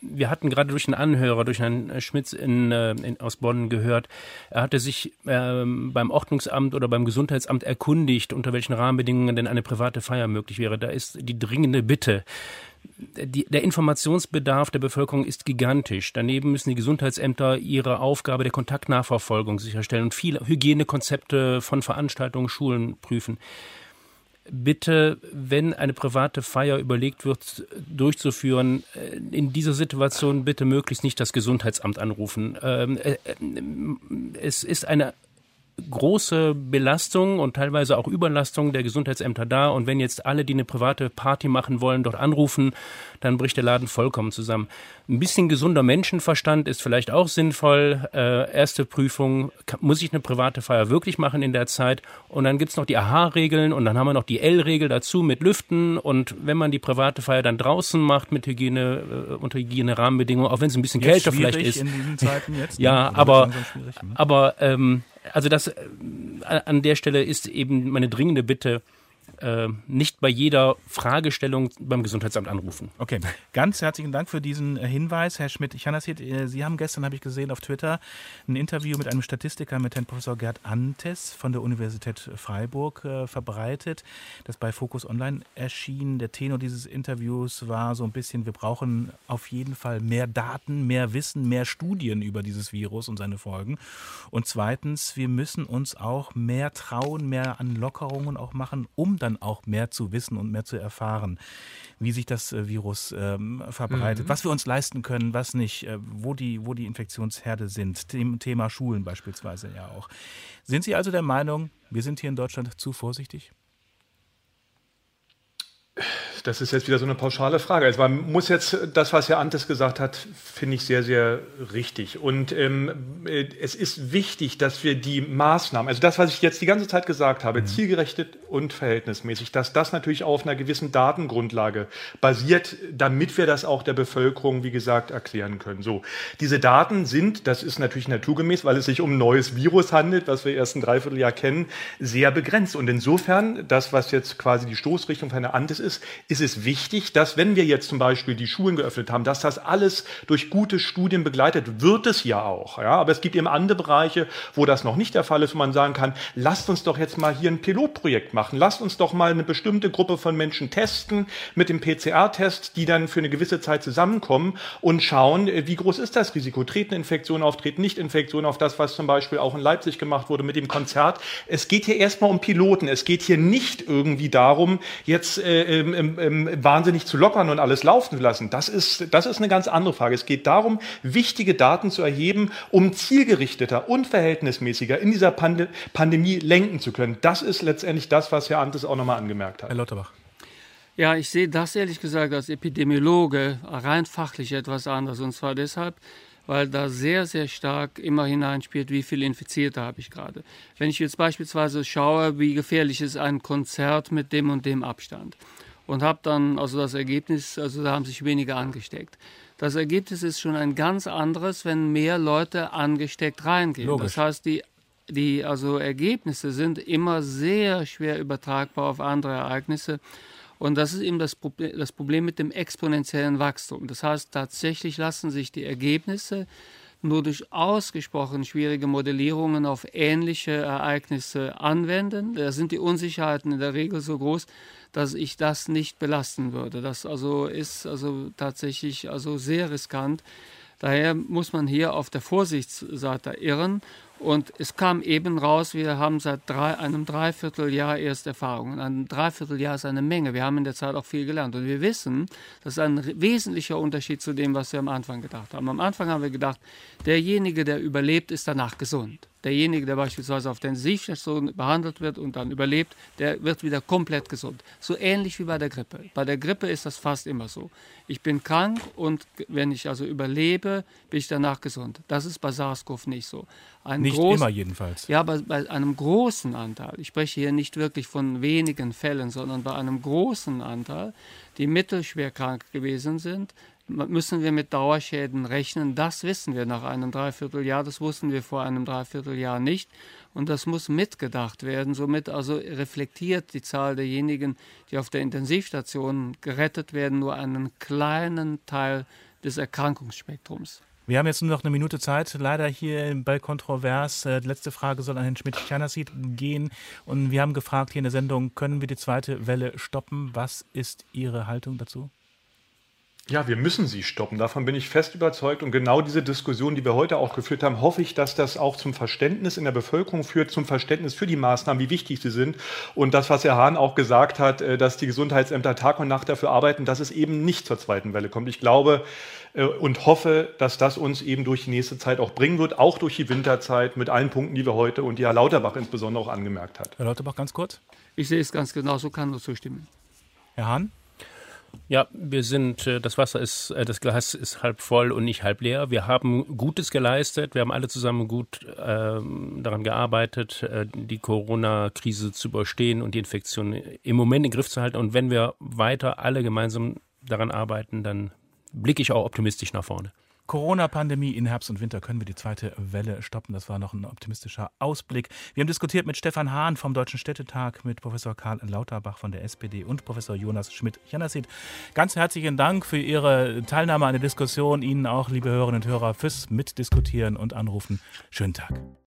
wir hatten gerade durch einen Anhörer, durch Herrn Schmitz in, in, aus Bonn gehört, er hatte sich ähm, beim Ordnungsamt oder beim Gesundheitsamt erkundigt, unter welchen Rahmenbedingungen denn eine private Feier möglich wäre. Da ist die dringende Bitte. Die, der Informationsbedarf der Bevölkerung ist gigantisch. Daneben müssen die Gesundheitsämter ihre Aufgabe der Kontaktnachverfolgung sicherstellen und viele Hygienekonzepte von Veranstaltungen, Schulen prüfen. Bitte, wenn eine private Feier überlegt wird, durchzuführen, in dieser Situation bitte möglichst nicht das Gesundheitsamt anrufen. Es ist eine große Belastung und teilweise auch Überlastung der Gesundheitsämter da. Und wenn jetzt alle, die eine private Party machen wollen, dort anrufen, dann bricht der Laden vollkommen zusammen. Ein bisschen gesunder Menschenverstand ist vielleicht auch sinnvoll. Äh, erste Prüfung, muss ich eine private Feier wirklich machen in der Zeit? Und dann gibt's noch die A H-Regeln und dann haben wir noch die L-Regel dazu mit Lüften. Und wenn man die private Feier dann draußen macht mit Hygiene, äh, unter Hygiene-Rahmenbedingungen, auch wenn es ein bisschen jetzt kälter vielleicht ist. In diesen Zeiten jetzt, ja, ne? aber, aber ähm, also das äh, an der Stelle ist eben meine dringende Bitte, äh, nicht bei jeder Fragestellung beim Gesundheitsamt anrufen. Okay, ganz herzlichen Dank für diesen Hinweis, Herr Schmidt. Ich das hier, Sie haben gestern, habe ich gesehen, auf Twitter ein Interview mit einem Statistiker, mit Herrn Professor Gerd Antes von der Universität Freiburg äh, verbreitet, das bei Focus Online erschien. Der Tenor dieses Interviews war so ein bisschen, wir brauchen auf jeden Fall mehr Daten, mehr Wissen, mehr Studien über dieses Virus und seine Folgen. Und zweitens, wir müssen uns auch mehr trauen, mehr an Lockerungen auch machen, um dann auch mehr zu wissen und mehr zu erfahren, wie sich das äh, Virus ähm, verbreitet, mhm. was wir uns leisten können, was nicht, äh, wo die, wo die Infektionsherde sind. Them- Thema Schulen beispielsweise ja auch. Sind Sie also der Meinung, wir sind hier in Deutschland zu vorsichtig? Das ist jetzt wieder so eine pauschale Frage. Also man muss jetzt, das, was Herr Antes gesagt hat, finde ich sehr, sehr richtig. Und ähm, es ist wichtig, dass wir die Maßnahmen, also das, was ich jetzt die ganze Zeit gesagt habe, mhm. zielgerichtet und verhältnismäßig, dass das natürlich auf einer gewissen Datengrundlage basiert, damit wir das auch der Bevölkerung, wie gesagt, erklären können. So, diese Daten sind, das ist natürlich naturgemäß, weil es sich um ein neues Virus handelt, was wir erst ein Dreivierteljahr kennen, sehr begrenzt. Und insofern, das, was jetzt quasi die Stoßrichtung von Herrn Antes ist, ist es wichtig, dass wenn wir jetzt zum Beispiel die Schulen geöffnet haben, dass das alles durch gute Studien begleitet wird, es ja auch. Ja? Aber es gibt eben andere Bereiche, wo das noch nicht der Fall ist, wo man sagen kann, lasst uns doch jetzt mal hier ein Pilotprojekt machen, lasst uns doch mal eine bestimmte Gruppe von Menschen testen mit dem P C R-Test, die dann für eine gewisse Zeit zusammenkommen und schauen, wie groß ist das Risiko, treten Infektionen auf, treten nicht Infektionen auf, das, was zum Beispiel auch in Leipzig gemacht wurde mit dem Konzert. Es geht hier erstmal um Piloten, es geht hier nicht irgendwie darum, jetzt äh, ähm, ähm, wahnsinnig zu lockern und alles laufen zu lassen. Das ist, das ist eine ganz andere Frage. Es geht darum, wichtige Daten zu erheben, um zielgerichteter und verhältnismäßiger in dieser Pand- Pandemie lenken zu können. Das ist letztendlich das, was Herr Antes auch nochmal angemerkt hat. Herr Lauterbach. Ja, ich sehe das ehrlich gesagt als Epidemiologe rein fachlich etwas anderes. Und zwar deshalb, weil da sehr, sehr stark immer hineinspielt, wie viele Infizierte habe ich gerade. Wenn ich jetzt beispielsweise schaue, wie gefährlich ist ein Konzert mit dem und dem Abstand und habe dann also das Ergebnis, also da haben sich weniger angesteckt. Das Ergebnis ist schon ein ganz anderes, wenn mehr Leute angesteckt reingehen. Logisch. Das heißt, die die also Ergebnisse sind immer sehr schwer übertragbar auf andere Ereignisse. Und das ist eben das Problem, das Problem mit dem exponentiellen Wachstum. Das heißt, tatsächlich lassen sich die Ergebnisse nur durch ausgesprochen schwierige Modellierungen auf ähnliche Ereignisse anwenden. Da sind die Unsicherheiten in der Regel so groß, dass ich das nicht belasten würde. Das also ist also tatsächlich also sehr riskant. Daher muss man hier auf der Vorsichtsseite irren. Und es kam eben raus, wir haben seit drei, einem Dreivierteljahr erst Erfahrungen. Ein Dreivierteljahr ist eine Menge. Wir haben in der Zeit auch viel gelernt. Und wir wissen, das ist ein wesentlicher Unterschied zu dem, was wir am Anfang gedacht haben. Am Anfang haben wir gedacht, derjenige, der überlebt, ist danach gesund. Derjenige, der beispielsweise auf der Intensivstation behandelt wird und dann überlebt, der wird wieder komplett gesund. So ähnlich wie bei der Grippe. Bei der Grippe ist das fast immer so. Ich bin krank und wenn ich also überlebe, bin ich danach gesund. Das ist bei SARS-CoV nicht so. Ein nicht groß, immer jedenfalls. Ja, bei, bei einem großen Anteil, ich spreche hier nicht wirklich von wenigen Fällen, sondern bei einem großen Anteil, die mittelschwer krank gewesen sind, müssen wir mit Dauerschäden rechnen. Das wissen wir nach einem Dreivierteljahr, das wussten wir vor einem Dreivierteljahr nicht. Und das muss mitgedacht werden. Somit also reflektiert die Zahl derjenigen, die auf der Intensivstation gerettet werden, nur einen kleinen Teil des Erkrankungsspektrums. Wir haben jetzt nur noch eine Minute Zeit, leider hier bei Kontrovers. Die letzte Frage soll an Herrn Schmidt-Tjanassit gehen. Und wir haben gefragt hier in der Sendung, können wir die zweite Welle stoppen? Was ist Ihre Haltung dazu? Ja, wir müssen sie stoppen. Davon bin ich fest überzeugt. Und genau diese Diskussion, die wir heute auch geführt haben, hoffe ich, dass das auch zum Verständnis in der Bevölkerung führt, zum Verständnis für die Maßnahmen, wie wichtig sie sind. Und das, was Herr Hahn auch gesagt hat, dass die Gesundheitsämter Tag und Nacht dafür arbeiten, dass es eben nicht zur zweiten Welle kommt. Ich glaube und hoffe, dass das uns eben durch die nächste Zeit auch bringen wird, auch durch die Winterzeit mit allen Punkten, die wir heute und die Herr Lauterbach insbesondere auch angemerkt hat. Herr Lauterbach, ganz kurz. Ich sehe es ganz genauso, kann nur zustimmen. Herr Hahn? Ja, wir sind, das Wasser ist, das Glas ist halb voll und nicht halb leer. Wir haben Gutes geleistet. Wir haben alle zusammen gut äh, daran gearbeitet, äh, die Corona-Krise zu überstehen und die Infektion im Moment in den Griff zu halten. Und wenn wir weiter alle gemeinsam daran arbeiten, dann blicke ich auch optimistisch nach vorne. Corona-Pandemie in Herbst und Winter, können wir die zweite Welle stoppen? Das war noch ein optimistischer Ausblick. Wir haben diskutiert mit Stefan Hahn vom Deutschen Städtetag, mit Professor Karl Lauterbach von der S P D und Professor Jonas Schmidt-Tjanassit. Ganz herzlichen Dank für Ihre Teilnahme an der Diskussion. Ihnen auch, liebe Hörerinnen und Hörer, fürs Mitdiskutieren und Anrufen. Schönen Tag.